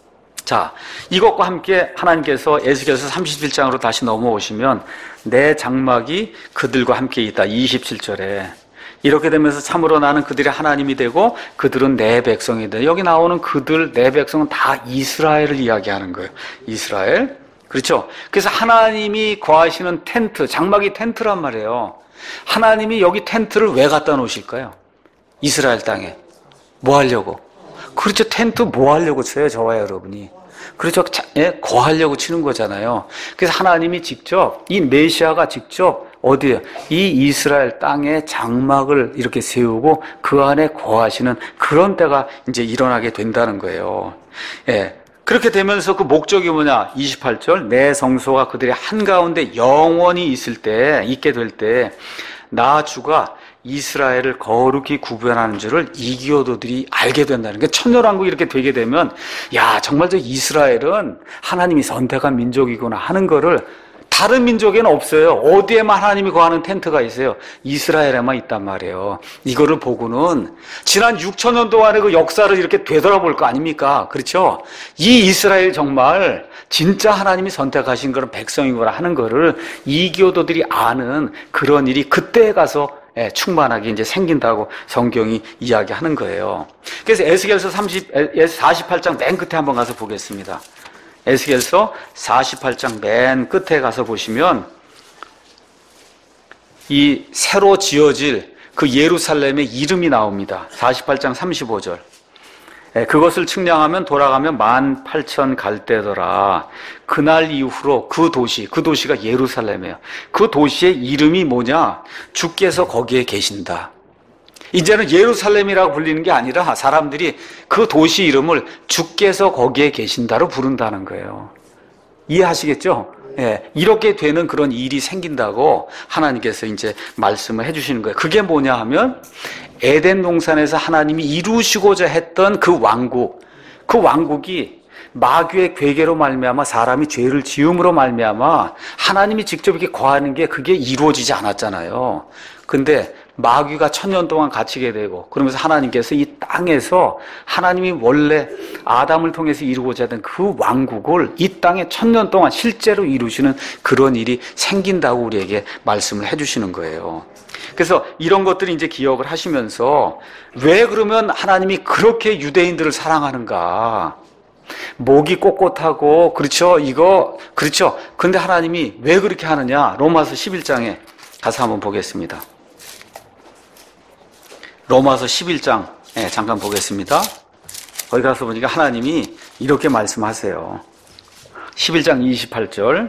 Speaker 1: 자, 이것과 함께 하나님께서 에스겔서 37장으로 다시 넘어오시면 내 장막이 그들과 함께 있다. 27절에 이렇게 되면서 참으로 나는 그들의 하나님이 되고 그들은 내 백성이 돼. 여기 나오는 그들, 내 백성은 다 이스라엘을 이야기하는 거예요. 이스라엘. 그렇죠? 그래서 하나님이 거하시는 텐트, 장막이 텐트란 말이에요. 하나님이 여기 텐트를 왜 갖다 놓으실까요? 이스라엘 땅에. 뭐 하려고? 그렇죠. 텐트 뭐 하려고 쳐요, 저와 여러분이. 그렇죠. 거하려고 치는 거잖아요. 그래서 하나님이 직접, 이 메시아가 직접 어디에? 이 이스라엘 땅에 장막을 이렇게 세우고 그 안에 거하시는 그런 때가 이제 일어나게 된다는 거예요. 예. 그렇게 되면서 그 목적이 뭐냐? 28절. 내 성소가 그들의 한가운데 영원히 있게 될 때, 나 주가 이스라엘을 거룩히 구별하는 줄을 이교도들이 알게 된다는 게 천년왕국이 이렇게 되게 되면 야 정말 저 이스라엘은 하나님이 선택한 민족이구나 하는 거를 다른 민족에는 없어요. 어디에만 하나님이 거하는 텐트가 있어요. 이스라엘에만 있단 말이에요. 이거를 보고는 지난 6,000년 동안의 그 역사를 이렇게 되돌아볼 거 아닙니까? 그렇죠? 이 이스라엘 정말 진짜 하나님이 선택하신 그런 백성이구나 하는 거를 이교도들이 아는 그런 일이 그때에 가서 충만하게 이제 생긴다고 성경이 이야기하는 거예요. 그래서 에스겔서 48장 맨 끝에 한번 가서 보겠습니다. 에스겔서 48장 맨 끝에 가서 보시면 이 새로 지어질 그 예루살렘의 이름이 나옵니다. 48장 35절. 그것을 측량하면 돌아가면 18,000 갈대더라. 그날 이후로 그 도시가 예루살렘이에요. 그 도시의 이름이 뭐냐? 주께서 거기에 계신다. 이제는 예루살렘이라고 불리는 게 아니라 사람들이 그 도시 이름을 주께서 거기에 계신다로 부른다는 거예요. 이해하시겠죠? 예, 이렇게 되는 그런 일이 생긴다고 하나님께서 이제 말씀을 해주시는 거예요. 그게 뭐냐 하면 에덴 동산에서 하나님이 이루시고자 했던 그 왕국이 마귀의 괴계로 말미암아 사람이 죄를 지음으로 말미암아 하나님이 직접 이렇게 거하는 게 그게 이루어지지 않았잖아요. 근데 마귀가 1000년 동안 갇히게 되고 그러면서 하나님께서 이 땅에서 하나님이 원래 아담을 통해서 이루고자 했던 그 왕국을 이 땅에 1000년 동안 실제로 이루시는 그런 일이 생긴다고 우리에게 말씀을 해주시는 거예요. 그래서 이런 것들을 이제 기억을 하시면서 왜 그러면 하나님이 그렇게 유대인들을 사랑하는가? 목이 꼿꼿하고 그렇죠. 그렇죠. 근데 하나님이 왜 그렇게 하느냐? 로마서 11장에 가서 한번 보겠습니다. 로마서 11장 잠깐 보겠습니다. 거기 가서 보니까 하나님이 이렇게 말씀하세요. 11장 28절.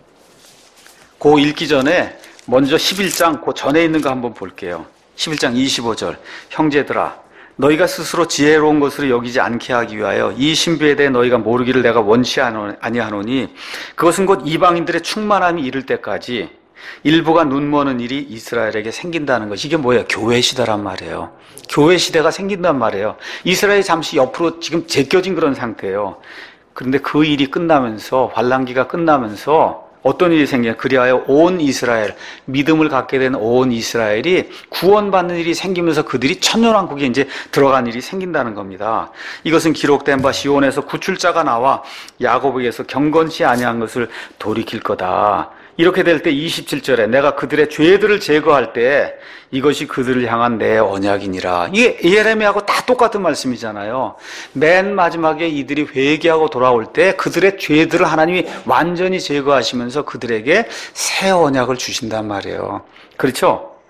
Speaker 1: 그 읽기 전에 먼저 11장 그 전에 있는 거 한번 볼게요. 11장 25절. 형제들아 너희가 스스로 지혜로운 것으로 여기지 않게 하기 위하여 이 신비에 대해 너희가 모르기를 내가 원치 아니하노니 그것은 곧 이방인들의 충만함이 이를 때까지 일부가 눈머는 일이 이스라엘에게 생긴다는 것. 이게 뭐예요? 교회 시대란 말이에요. 교회 시대가 생긴단 말이에요. 이스라엘이 잠시 옆으로 지금 제껴진 그런 상태예요. 그런데 그 일이 끝나면서 환란기가 끝나면서 어떤 일이 생겨요? 그리하여 온 이스라엘, 믿음을 갖게 된 온 이스라엘이 구원받는 일이 생기면서 그들이 천년왕국에 이제 들어간 일이 생긴다는 겁니다. 이것은 기록된 바 시온에서 구출자가 나와 야곱에게서 경건치 아니한 것을 돌이킬 거다. 이렇게 될 때 27절에 내가 그들의 죄들을 제거할 때 이것이 그들을 향한 내 언약이니라. 이게 예레미야하고 다 똑같은 말씀이잖아요. 맨 마지막에 이들이 회개하고 돌아올 때 그들의 죄들을 하나님이 완전히 제거하시면서 그들에게 새 언약을 주신단 말이에요. 그렇죠? 예.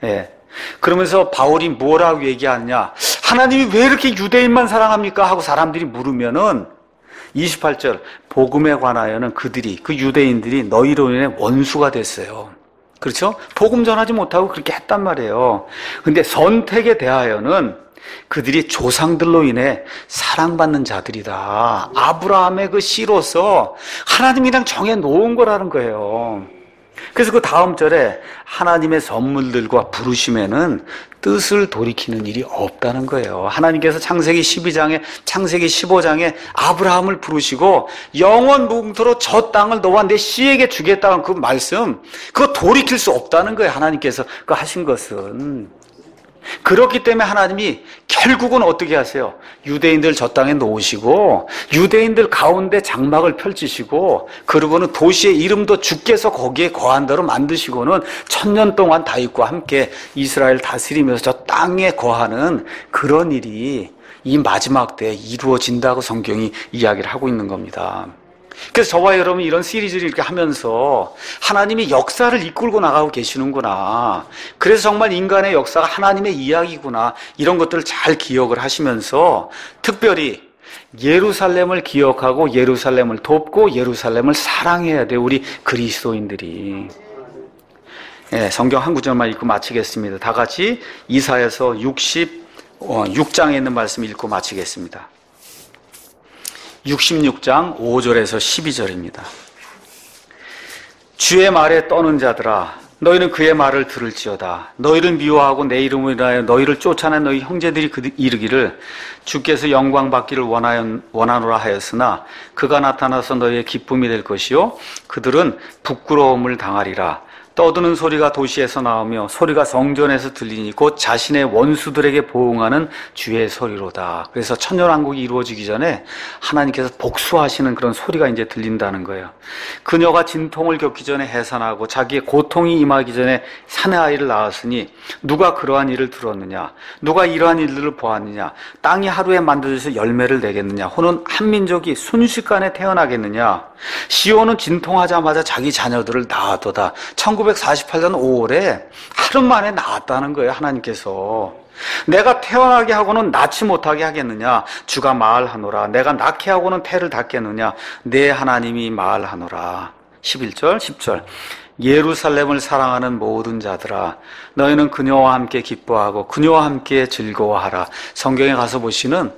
Speaker 1: 그러면서 바울이 뭐라고 얘기하느냐? 하나님이 왜 이렇게 유대인만 사랑합니까? 하고 사람들이 물으면은 28절 복음에 관하여는 그들이 그 유대인들이 너희로 인해 원수가 됐어요. 그렇죠? 복음 전하지 못하고 그렇게 했단 말이에요. 근데 선택에 대하여는 그들이 조상들로 인해 사랑받는 자들이다. 아브라함의 그 씨로서 하나님이 그냥 정해 놓은 거라는 거예요. 그래서 그 다음 절에 하나님의 선물들과 부르심에는 뜻을 돌이키는 일이 없다는 거예요. 하나님께서 창세기 12장에 창세기 15장에 아브라함을 부르시고 영원 무궁토로 저 땅을 너와 내 씨에게 주겠다는 그 말씀, 그거 돌이킬 수 없다는 거예요. 하나님께서 그 하신 것은. 그렇기 때문에 하나님이 결국은 어떻게 하세요? 유대인들 저 땅에 놓으시고 유대인들 가운데 장막을 펼치시고 그러고는 도시의 이름도 주께서 거기에 거한 대로 만드시고는 1000년 동안 다윗과 함께 이스라엘 다스리면서 저 땅에 거하는 그런 일이 이 마지막 때에 이루어진다고 성경이 이야기를 하고 있는 겁니다. 그래서 저와 여러분이 이런 시리즈를 이렇게 하면서 하나님이 역사를 이끌고 나가고 계시는구나. 그래서 정말 인간의 역사가 하나님의 이야기구나. 이런 것들을 잘 기억을 하시면서 특별히 예루살렘을 기억하고 예루살렘을 돕고 예루살렘을 사랑해야 돼. 우리 그리스도인들이. 네, 성경 한 구절만 읽고 마치겠습니다. 다 같이 이사야서 66장에 있는 말씀 읽고 마치겠습니다. 66장 5절에서 12절입니다. 주의 말에 떠는 자들아, 너희는 그의 말을 들을지어다. 너희를 미워하고 내 이름을 인하여 너희를 쫓아낸 너희 형제들이 이르기를 주께서 영광 받기를 원하노라 하였으나 그가 나타나서 너희의 기쁨이 될 것이요 그들은 부끄러움을 당하리라. 떠드는 소리가 도시에서 나오며 소리가 성전에서 들리니 곧 자신의 원수들에게 보응하는 주의 소리로다. 그래서 천년왕국이 이루어지기 전에 하나님께서 복수하시는 그런 소리가 이제 들린다는 거예요. 그녀가 진통을 겪기 전에 해산하고 자기의 고통이 임하기 전에 사내 아이를 낳았으니 누가 그러한 일을 들었느냐? 누가 이러한 일들을 보았느냐? 땅이 하루에 만들어져서 열매를 내겠느냐? 혹은 한 민족이 순식간에 태어나겠느냐? 시온은 진통하자마자 자기 자녀들을 낳았도다. 1948년 5월에 하루 만에 낳았다는 거예요. 하나님께서. 내가 태어나게 하고는 낳지 못하게 하겠느냐? 주가 말하노라. 내가 낳게 하고는 태를 닫겠느냐? 내 하나님이 말하노라. 11절 10절 예루살렘을 사랑하는 모든 자들아, 너희는 그녀와 함께 기뻐하고 그녀와 함께 즐거워하라. 성경에 가서 보시면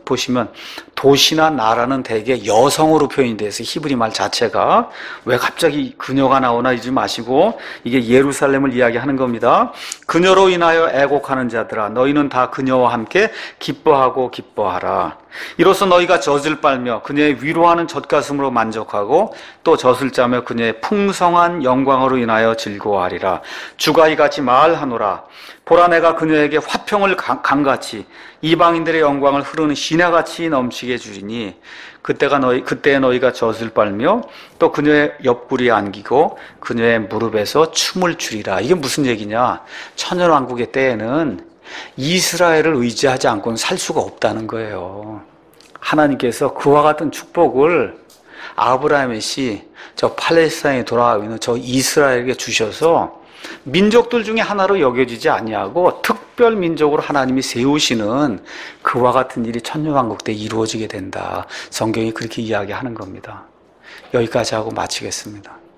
Speaker 1: 도시나 나라는 대개 여성으로 표현이 돼서 히브리 말 자체가 왜 갑자기 그녀가 나오나 이러지 마시고 이게 예루살렘을 이야기하는 겁니다. 그녀로 인하여 애곡하는 자들아, 너희는 다 그녀와 함께 기뻐하고 기뻐하라. 이로써 너희가 젖을 빨며 그녀의 위로하는 젖가슴으로 만족하고 또 젖을 짜며 그녀의 풍성한 영광으로 인하여 즐거워하리라. 주가 이같이 말하노라. 보라, 내가 그녀에게 화평을 강같이 이방인들의 영광을 흐르는 시내같이 넘치게 주리니 그때에 너희가 젖을 빨며 또 그녀의 옆구리에 안기고 그녀의 무릎에서 춤을 추리라. 이게 무슨 얘기냐? 천년왕국의 때에는 이스라엘을 의지하지 않고는 살 수가 없다는 거예요. 하나님께서 그와 같은 축복을 아브라함의 씨, 저 팔레스타인에 돌아가고 있는 저 이스라엘에게 주셔서 민족들 중에 하나로 여겨지지 아니하고 특별 민족으로 하나님이 세우시는 그와 같은 일이 천년왕국 때 이루어지게 된다. 성경이 그렇게 이야기하는 겁니다. 여기까지 하고 마치겠습니다.